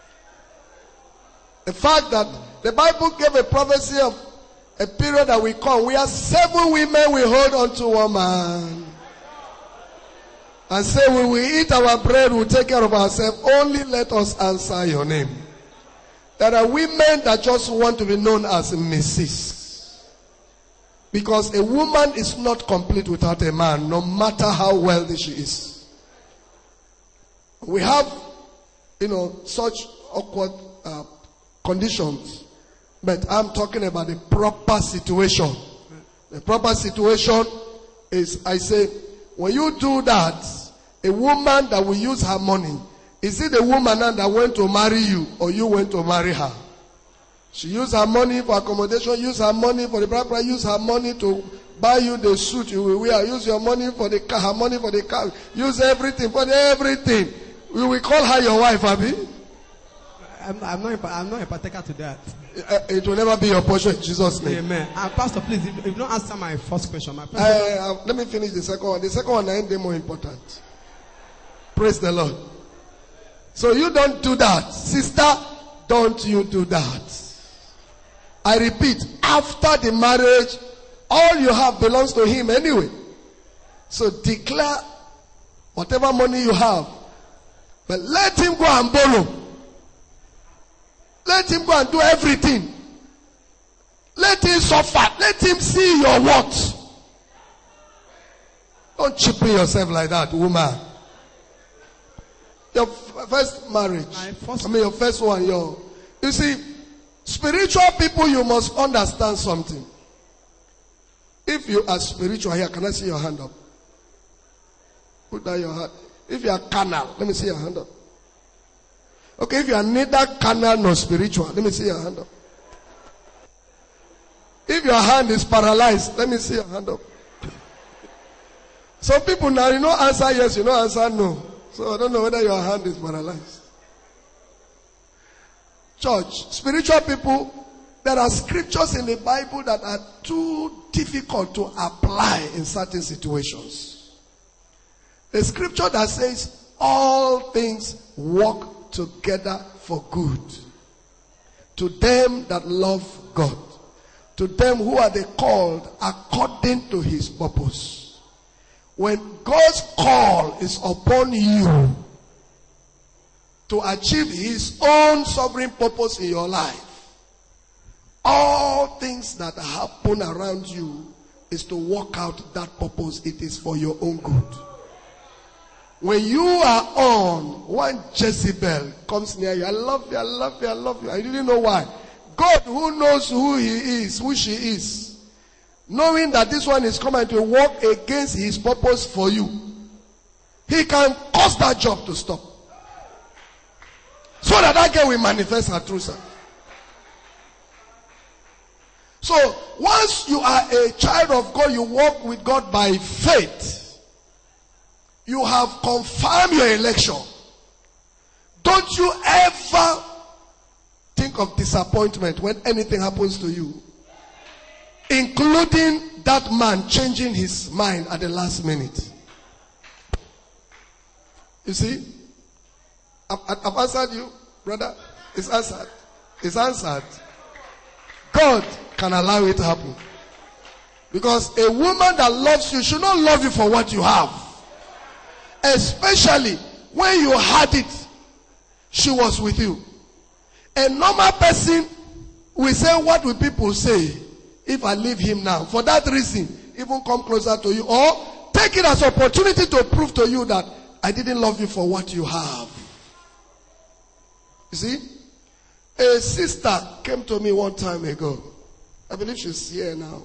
The fact that the Bible gave a prophecy of a period that will come where 7 women will hold on to one man and say, we will eat our bread, we'll take care of ourselves, only let us answer your name. There are women that just want to be known as Mrs. Because a woman is not complete without a man, no matter how wealthy she is. We have, such awkward conditions. But I'm talking about the proper situation. The proper situation is, I say, when you do that, a woman that will use her money, is it the woman that went to marry you or you went to marry her? She used her money for accommodation, use her money for the bride, use her money to buy you the suit you will wear, use your money for the car, her money for the car, use everything for everything. We will call her your wife, Abi. I'm not a partaker to that. It will never be your portion in Jesus' name. Amen. Pastor, please, if you don't answer my first question, let me finish the second one. The second one ain't the more important. Praise the Lord. So you don't do that. Sister, don't you do that. I repeat, after the marriage, all you have belongs to him anyway. So declare whatever money you have. But let him go and borrow. Let him go and do everything. Let him suffer. Let him see your worth. Don't cheapen yourself like that, woman. Your first marriage. Your first one. You see, spiritual people, you must understand something. If you are spiritual here, can I see your hand up? Put down your hand. If you are carnal, let me see your hand up. Okay, if you are neither carnal nor spiritual, let me see your hand up. If your hand is paralyzed, let me see your hand up. Some people now, you know answer yes, you know answer no. So I don't know whether your hand is paralyzed. Church, spiritual people, there are scriptures in the Bible that are too difficult to apply in certain situations. The scripture that says all things work together for good to them that love God, to them who are the called according to his purpose. When God's call is upon you to achieve his own sovereign purpose in your life, all things that happen around you is to work out that purpose. It is for your own good. When you are on, one Jezebel comes near you. I love you, I love you, I love you. I didn't know why. God, who knows who he is, who she is, knowing that this one is coming to work against his purpose for you, he can cause that job to stop. So that girl will manifest her true self. So, once you are a child of God, you walk with God by faith. You have confirmed your election. Don't you ever think of disappointment when anything happens to you, including that man changing his mind at the last minute. You see, I've answered you, brother. It's answered. It's answered. God can allow it to happen. Because a woman that loves you should not love you for what you have. Especially when you had it, she was with you. A normal person will say, what will people say if I leave him now? For that reason, even come closer to you, or take it as an opportunity to prove to you that I didn't love you for what you have. You see, a sister came to me one time ago. I believe she's here now.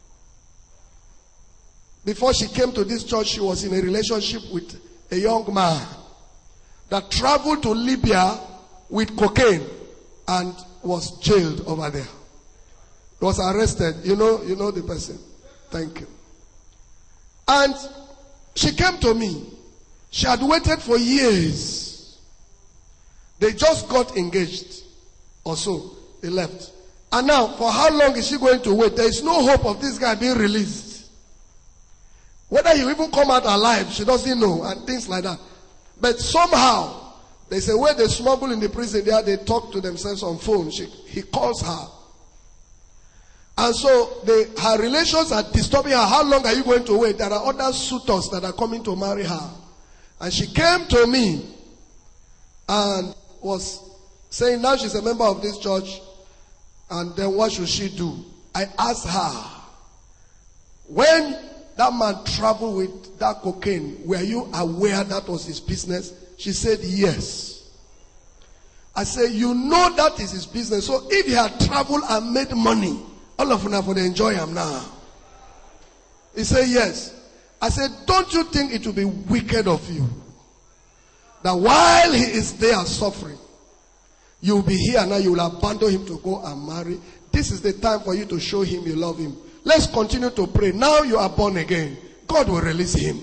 Before she came to this church, she was in a relationship with a young man that traveled to Libya with cocaine and was jailed over there. He was arrested. You know the person. Thank you. And she came to me. She had waited for years. They just got engaged or so. They left. And now, for how long is she going to wait? There is no hope of this guy being released. Whether he will even come out alive, she doesn't know, and things like that. But somehow, there's a way they smuggle in the prison there, they talk to themselves on phone. He calls her. And so, her relations are disturbing her. How long are you going to wait? There are other suitors that are coming to marry her. And she came to me and was saying, now she's a member of this church, and then what should she do? I asked her, when that man traveled with that cocaine, were you aware that was his business? She said, yes. I said, you know that is his business. So if he had traveled and made money, all of them would enjoy him now. He said, yes. I said, don't you think it would be wicked of you that while he is there suffering, you will be here now, you will abandon him to go and marry? This is the time for you to show him you love him. Let's continue to pray. Now you are born again. God will release him.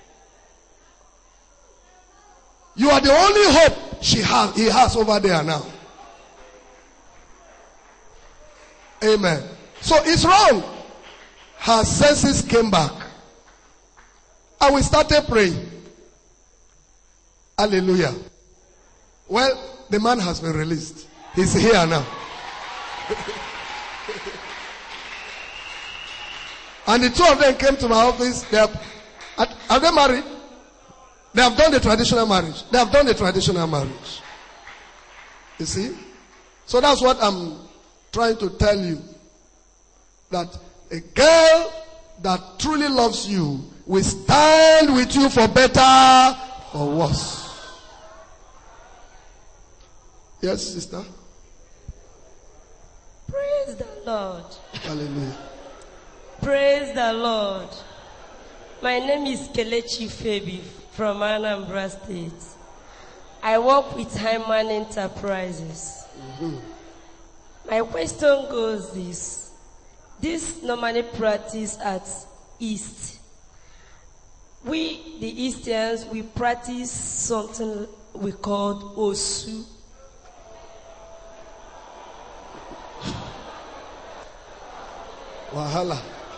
You are the only hope he has over there now. Amen. So it's wrong. Her senses came back. And we started praying. Hallelujah. Well, the man has been released. He's here now. And the two of them came to my office. Have they married? They have done the traditional marriage. They have done the traditional marriage. You see? So that's what I'm trying to tell you. That a girl that truly loves you will stand with you for better or worse. Yes, sister? Praise the Lord. Hallelujah. Praise the Lord. My name is Kelechi Febi from Anambra State. I work with Hyman Enterprises. Mm-hmm. My question goes this normally practice at East. We, the Easterns, we practice something we call Osu. Wahala.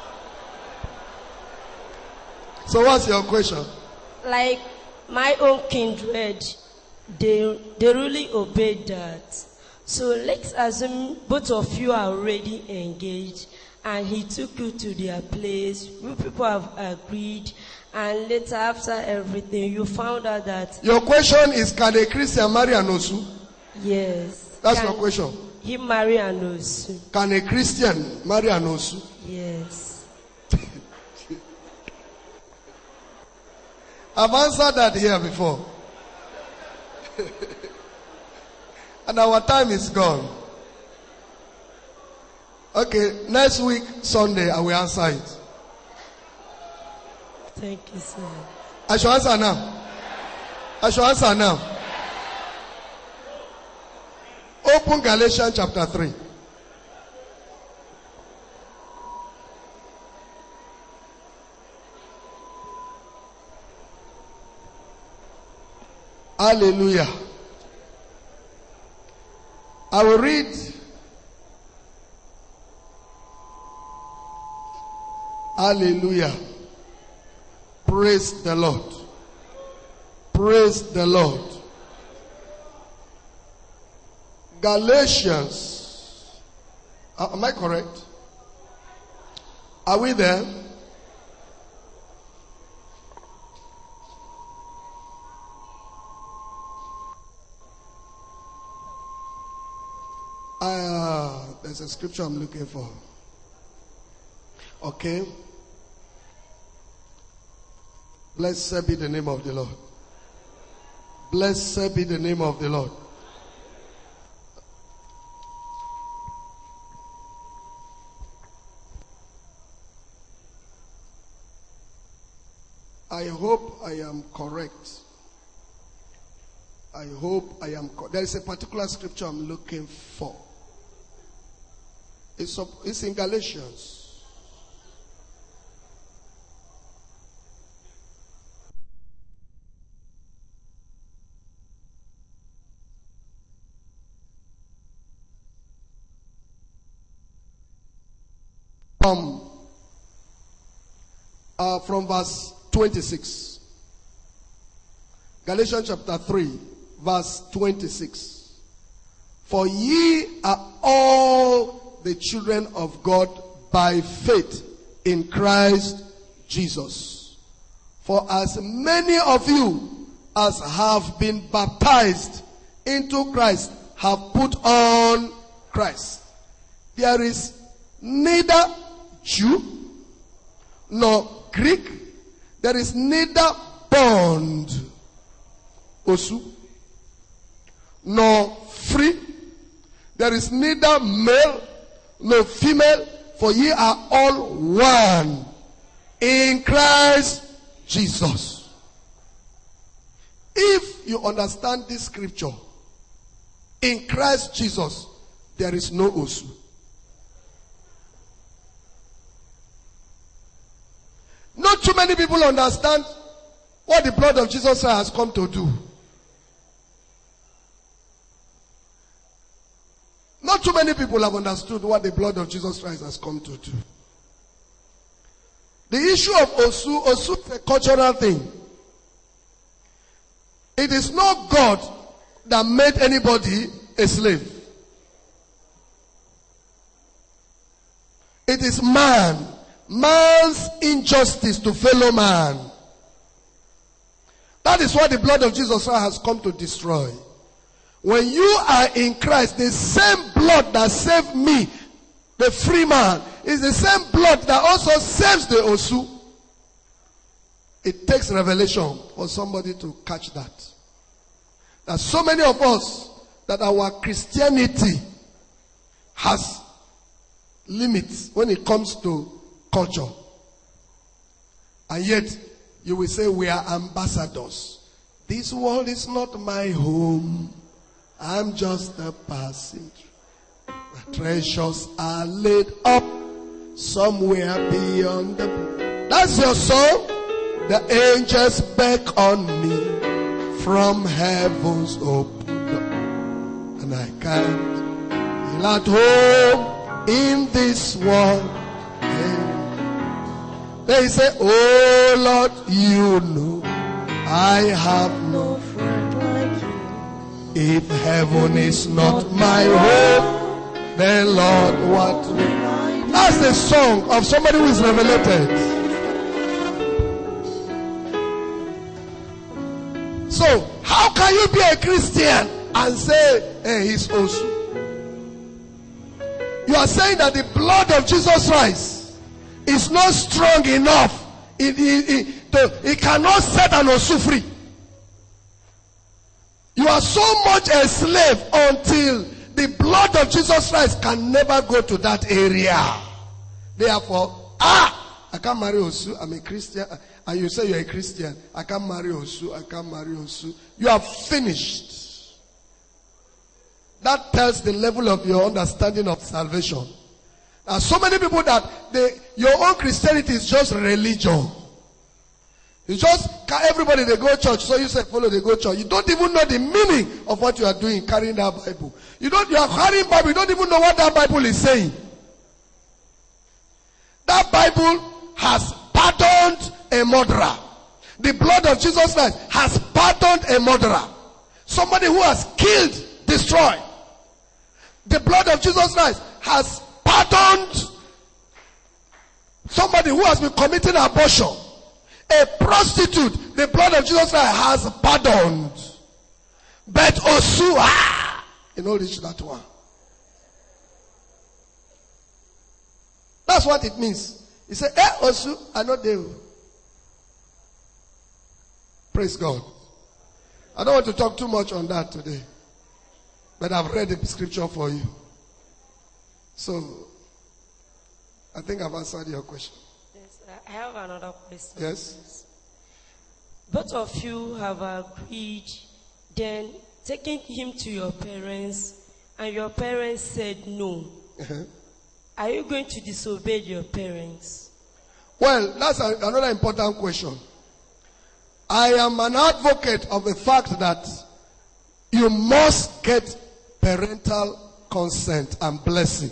So what's your question? Like my own kindred, they really obey that. So let's assume both of you are already engaged and he took you to their place. You people have agreed, and later after everything you found out that... Your question is, can a Christian marry an Osu? Yes. That's your question. He marry an Osu. Can a Christian marry an Osu? Yes. I've answered that here before. And our time is gone. Okay, next week, Sunday, I will answer it. Thank you, sir. I shall answer now. I shall answer now. Open Galatians chapter 3. Hallelujah. I will read Hallelujah. Praise the Lord. Praise the Lord. Galatians. Am I correct? Are we there? There's a scripture I'm looking for. Okay. Blessed be the name of the Lord. Blessed be the name of the Lord. I hope I am correct. I hope I am correct. There is a particular scripture I'm looking for. It's in Galatians. From verse 26. Galatians chapter 3, verse 26. For ye are all the children of God by faith in Christ Jesus. For as many of you as have been baptized into Christ have put on Christ. There is neither Jew nor Greek. There is neither bond, osu, nor free. There is neither male nor female, for ye are all one in Christ Jesus. If you understand this scripture, in Christ Jesus, there is no osu. Not too many people understand what the blood of Jesus has come to do. Not too many people have understood what the blood of Jesus Christ has come to do. The issue of osu is a cultural thing. It is not God that made anybody a slave. It is man. Man's injustice to fellow man. That is what the blood of Jesus Christ has come to destroy. When you are in Christ, the same blood that saved me, the free man, is the same blood that also saves the osu. It takes revelation for somebody to catch that. There are so many of us that our Christianity has limits when it comes to culture. And yet, you will say we are ambassadors. This world is not my home. I'm just a passenger. My treasures are laid up somewhere beyond the blue. That's your song. The angels beckon me from heaven's open door. And I can't feel at home in this world. They say, oh Lord, you know I have no friend like you. If heaven is not my home, then Lord, what will I do? That's the song of somebody who is revelated. So, how can you be a Christian and say, hey, he's also? You are saying that the blood of Jesus Christ is not strong enough. It cannot set an osu free. You are so much a slave until the blood of Jesus Christ can never go to that area. Therefore, I can't marry osu. I'm a Christian. And you say you're a Christian. I can't marry osu. I can't marry osu. You are finished. That tells the level of your understanding of salvation. There are so many people that your own Christianity is just religion. It's just everybody they go church, so you say follow they go church. You don't even know the meaning of what you are doing, carrying that Bible. You are carrying Bible, you don't even know what that Bible is saying. That Bible has pardoned a murderer. The blood of Jesus Christ has pardoned a murderer. Somebody who has killed, destroyed. The blood of Jesus Christ has pardoned somebody who has been committing abortion. A prostitute, the blood of Jesus Christ has pardoned. But osu, you know, reach that one. That's what it means. He said, osu, I know they. Praise God. I don't want to talk too much on that today. But I've read the scripture for you. So, I think I've answered your question. Yes, I have another question. Yes? Both of you have agreed, then taking him to your parents, and your parents said no. Are you going to disobey your parents? Well, that's another important question. I am an advocate of the fact that you must get parental consent and blessing.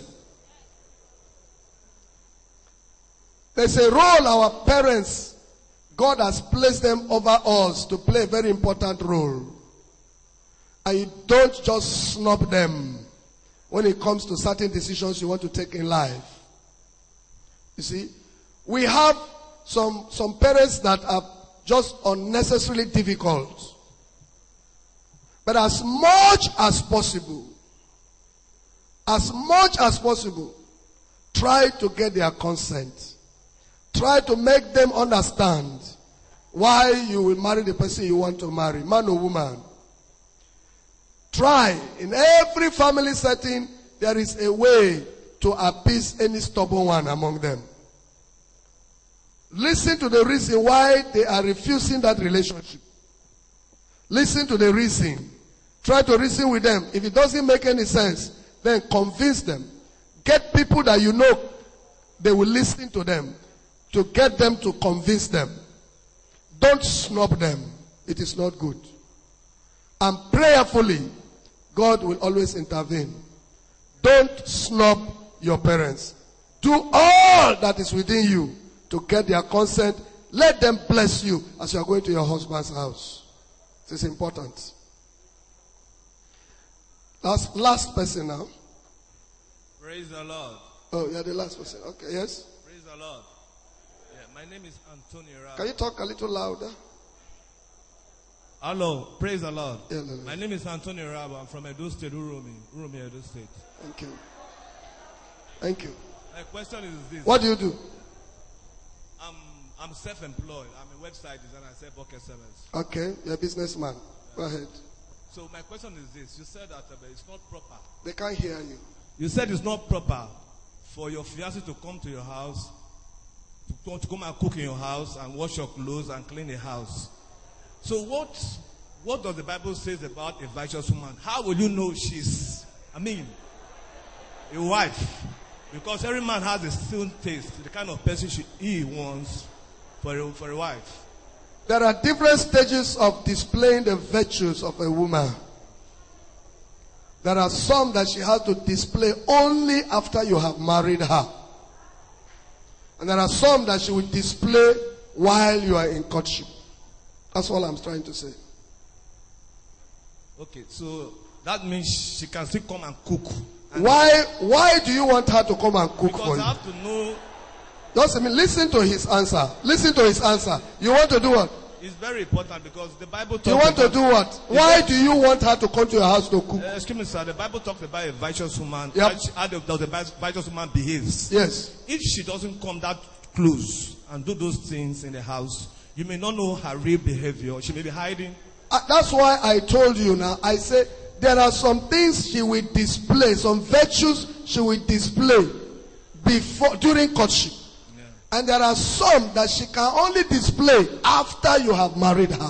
There's a role our parents, God has placed them over us to play a very important role. And you don't just snub them when it comes to certain decisions you want to take in life. You see, we have some parents that are just unnecessarily difficult. But as much as possible, try to get their consent. Try to make them understand why you will marry the person you want to marry, man or woman. Try. In every family setting, there is a way to appease any stubborn one among them. Listen to the reason why they are refusing that relationship. Listen to the reason. Try to reason with them. If it doesn't make any sense, then convince them. Get people that you know they will listen to them, to get them to convince them. Don't snub them. It is not good. And prayerfully, God will always intervene. Don't snub your parents. Do all that is within you to get their consent. Let them bless you as you are going to your husband's house. This is important. Last person now. Praise the Lord. Oh, you're the last person. Okay, yes? Praise the Lord. Yeah, my name is Antonio Rab. Can you talk a little louder? Hello, praise the Lord. Yeah, no. My name is Antonio Rab. I'm from Edo State, Uromi, Edo State. Thank you. Thank you. My question is this. What do you do? I'm self-employed. I'm a website designer. I sell bucket servers. Okay, you're a businessman. Go ahead. So my question is this. You said that it's not proper. They can't hear you. You said it's not proper for your fiancé to come to your house, to come and cook in your house and wash your clothes and clean the house. So what does the Bible say about a virtuous woman? How will you know she's, a wife? Because every man has his own taste, the kind of person he wants for a wife. There are different stages of displaying the virtues of a woman. There are some that she has to display only after you have married her. And there are some that she will display while you are in courtship. That's all I'm trying to say. Okay, so that means she can still come and cook. Why do you want her to come and cook for you? Because I have to know. Just listen to his answer. Listen to his answer. You want to do what? It's very important because the Bible talks You want to do what? Why do you want her to come to your house to cook? Excuse me, sir. The Bible talks about a virtuous woman. Yep. How the virtuous woman behaves. Yes. If she doesn't come that close and do those things in the house, you may not know her real behavior. She may be hiding. That's why I told you now. I said there are some things she will display, some virtues she will display during courtship. And there are some that she can only display after you have married her.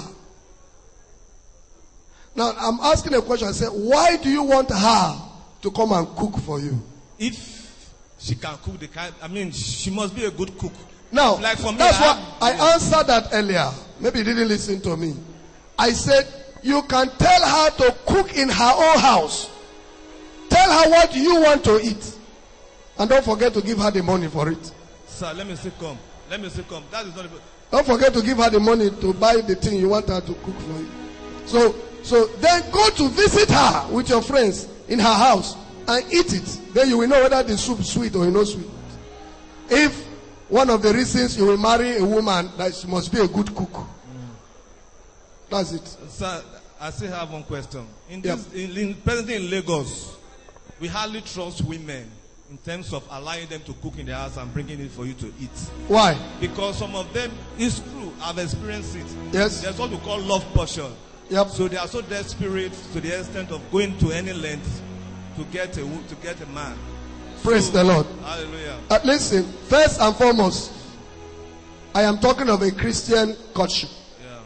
Now, I'm asking a question. I say, why do you want her to come and cook for you? If she can cook she must be a good cook. Now, like for me, that's why I answered that earlier. Maybe you didn't listen to me. I said, you can tell her to cook in her own house. Tell her what you want to eat. And don't forget to give her the money for it. Sir, let me still come. That is not. Don't forget to give her the money to buy the thing you want her to cook for you. So then go to visit her with your friends in her house and eat it. Then you will know whether the soup is sweet or not sweet. If one of the reasons you will marry a woman that she must be a good cook. That's it. Sir, I still have one question. Presently in Lagos, we hardly trust women in terms of allowing them to cook in the house and bringing it for you to eat. Why? Because some of them, it's true, I've experienced it. Yes. There's what we call love portion. Yep. So they are so desperate to the extent of going to any length to get a man. Praise the Lord. Hallelujah. Listen, first and foremost, I am talking of a Christian courtship. Yeah.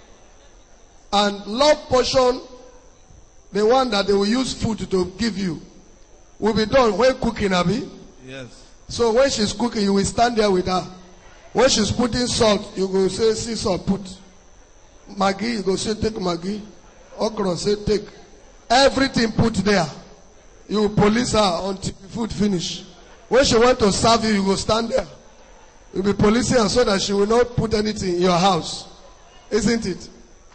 And love portion, the one that they will use food to give you, will be done when cooking, Abi. Yes. So when she's cooking, you will stand there with her. When she's putting salt, you go say, see salt, put. Maggi, you go say, take Maggi. Okra, say, take. Everything put there. You will police her until the food finish. When she want to serve you, you go stand there. You'll be policing her so that she will not put anything in your house. Isn't it?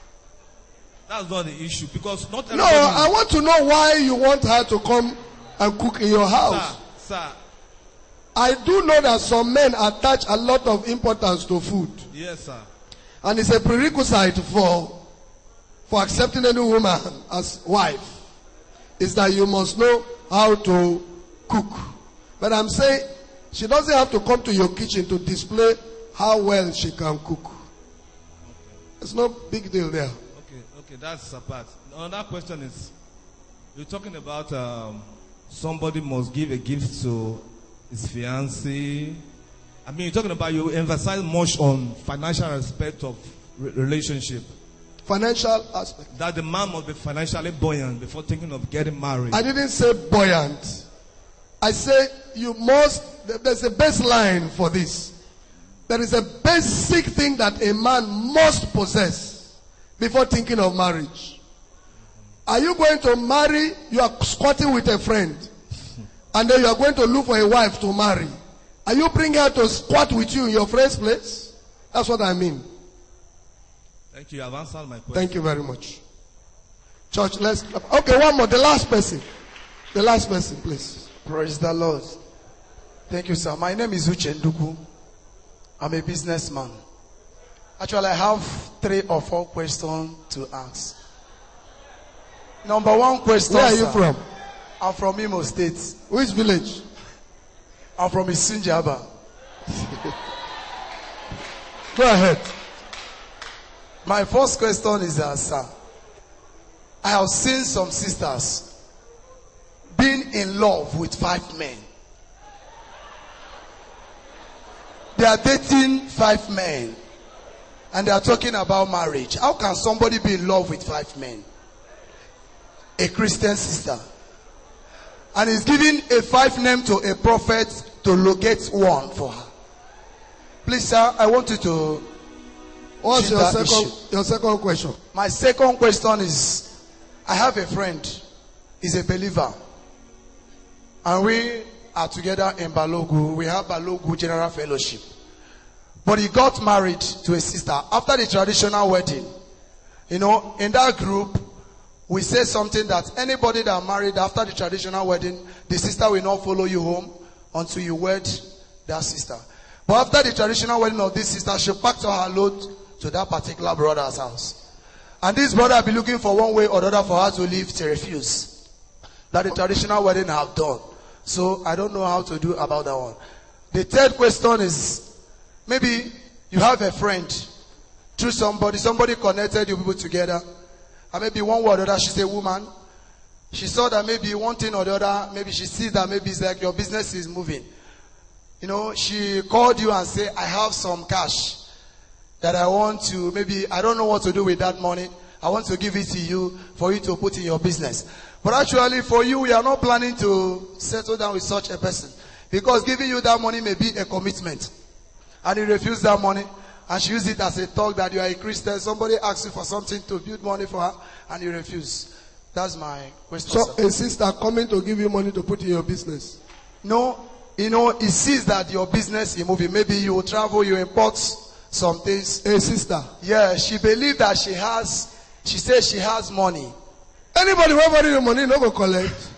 That's not the issue, because not No, everybody... I want to know why you want her to come and cook in your house. Sir. I do know that some men attach a lot of importance to food. Yes, sir. And it's a prerequisite for accepting any woman as wife. Is that you must know how to cook. But I'm saying she doesn't have to come to your kitchen to display how well she can cook. It's no big deal there. Okay, that's a part. Another question is, you're talking about somebody must give a gift to his fiancé. I mean, you're talking about, you emphasize much on financial aspect of relationship. Financial aspect. That the man must be financially buoyant before thinking of getting married. I didn't say buoyant. I say you must, there's a baseline for this. There is a basic thing that a man must possess before thinking of marriage. Are you going to marry, you are squatting with a friend, and then you are going to look for a wife to marry? Are you bringing her to squat with you in your friend's place? That's what I mean. Thank you. I've answered my question. Thank you very much. Church, let's... Okay, one more. The last person. The last person, please. Praise the Lord. Thank you, sir. My name is Uche Nduku. I'm a businessman. Actually, I have 3 or 4 questions to ask. Number 1 question, where are you sir. from? I'm from Imo State. Which village? I'm from Isunjaba. Go ahead. My first question is that, sir, I have seen some sisters being in love with 5 men. They are dating 5 men. And they are talking about marriage. How can somebody be in love with 5 men? A Christian sister. And is giving a 5 name to a prophet to locate one for her. Please, sir, I want you to... What's your second question? My second question is, I have a friend. He's a believer. And we are together in Balogu. We have Balogu General Fellowship. But he got married to a sister after the traditional wedding. You know, in that group, we say something that anybody that married after the traditional wedding, the sister will not follow you home until you wed that sister. But after the traditional wedding of this sister, she packed her load to that particular brother's house. And this brother will be looking for one way or the other for her to leave to refuse. That the traditional wedding have done. So I don't know how to do about that one. The third question is, maybe you have a friend through somebody connected you people together. And maybe one way or the other, she's a woman. She saw that maybe one thing or the other, maybe she sees that maybe it's like your business is moving. You know, she called you and said, I have some cash that I want to, maybe, I don't know what to do with that money. I want to give it to you for you to put in your business. But actually for you, we are not planning to settle down with such a person. Because giving you that money may be a commitment. And you refuse that money. And she used it as a talk that you are a Christian. Somebody asks you for something to build money for her. And you refuse. That's my question. So a sister coming to give you money to put in your business? No. You know, it sees that your business is moving. Maybe you travel, you import some things. A sister? Yeah, she believes that she says she has money. Anybody who have the money, no go collect.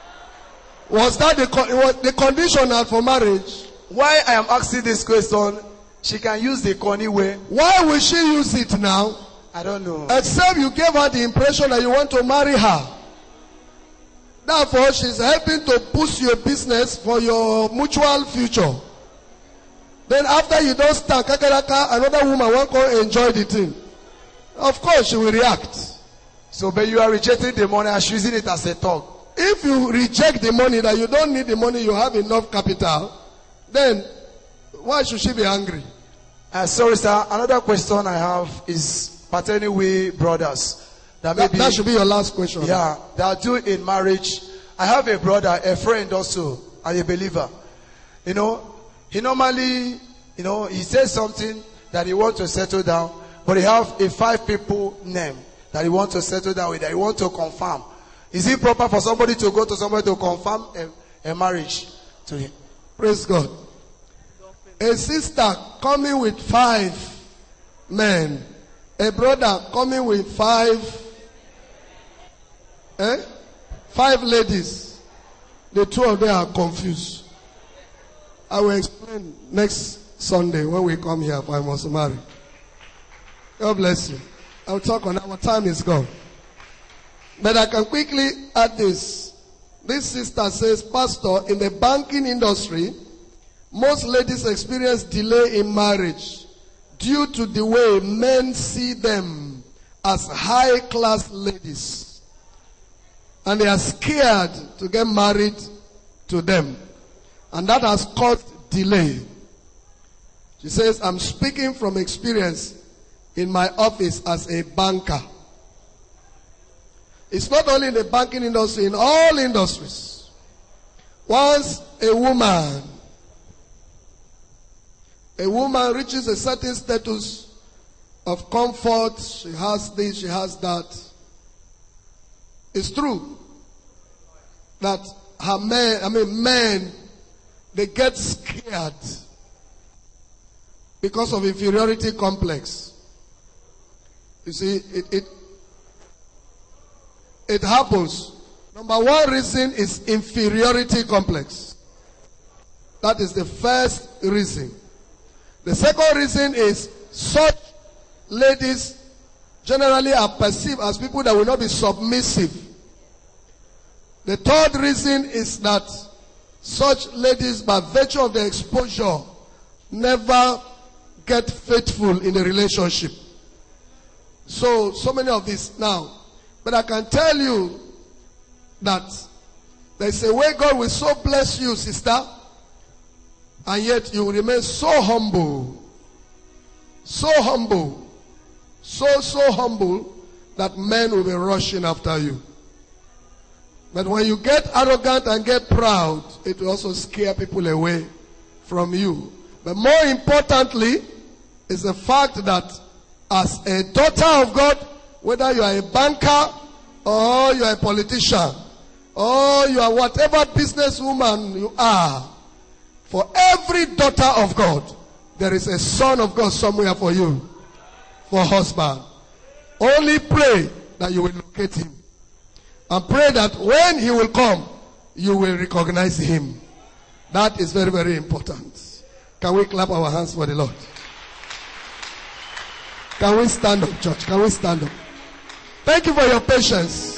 Was that the conditional for marriage? Why I am asking this question, she can use the corny way. Why will she use it now? I don't know. Except you gave her the impression that you want to marry her. Therefore, she's helping to boost your business for your mutual future. Then after you don't start, another woman won't go enjoy the thing. Of course, she will react. So, but you are rejecting the money and using it as a talk. If you reject the money, that you don't need the money, you have enough capital, then why should she be angry? Sorry, sir. Another question I have is pertaining we brothers. That should be your last question. Yeah, that do in marriage. I have a brother, a friend also, and a believer. You know, he normally, he says something that he wants to settle down, but he have a 5 people name that he wants to settle down with, that he wants to confirm. Is it proper for somebody to go to somebody to confirm a marriage to him? Praise God. A sister coming with 5 men, a brother coming with 5 ladies. The 2 of them are confused. I will explain next Sunday when we come here for I Must Marry. God bless you. I'll talk on that. Our time is gone. But I can quickly add this. This sister says, Pastor, in the banking industry, most ladies experience delay in marriage due to the way men see them as high-class ladies. And they are scared to get married to them. And that has caused delay. She says, I'm speaking from experience in my office as a banker. It's not only in the banking industry, in all industries. Once a woman reaches a certain status of comfort, she has this, she has that. It's true that men, they get scared because of inferiority complex. You see, it happens. Number 1 reason is inferiority complex. That is the first reason. The second reason is such ladies generally are perceived as people that will not be submissive. The third reason is that such ladies, by virtue of their exposure, never get faithful in the relationship. So many of these now. But I can tell you that there's a way God will so bless you, sister, and yet you will remain so humble. So humble. So humble that men will be rushing after you. But when you get arrogant and get proud, it will also scare people away from you. But more importantly, is the fact that as a daughter of God, whether you are a banker or you are a politician or you are whatever businesswoman you are, for every daughter of God, there is a son of God somewhere for you, for husband. Only pray that you will locate him. And pray that when he will come, you will recognize him. That is very, very important. Can we clap our hands for the Lord? Can we stand up, church? Can we stand up? Thank you for your patience.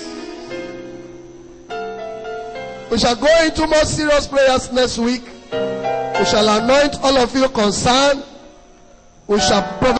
We shall go into more serious prayers next week. We shall anoint all of you concerned. We shall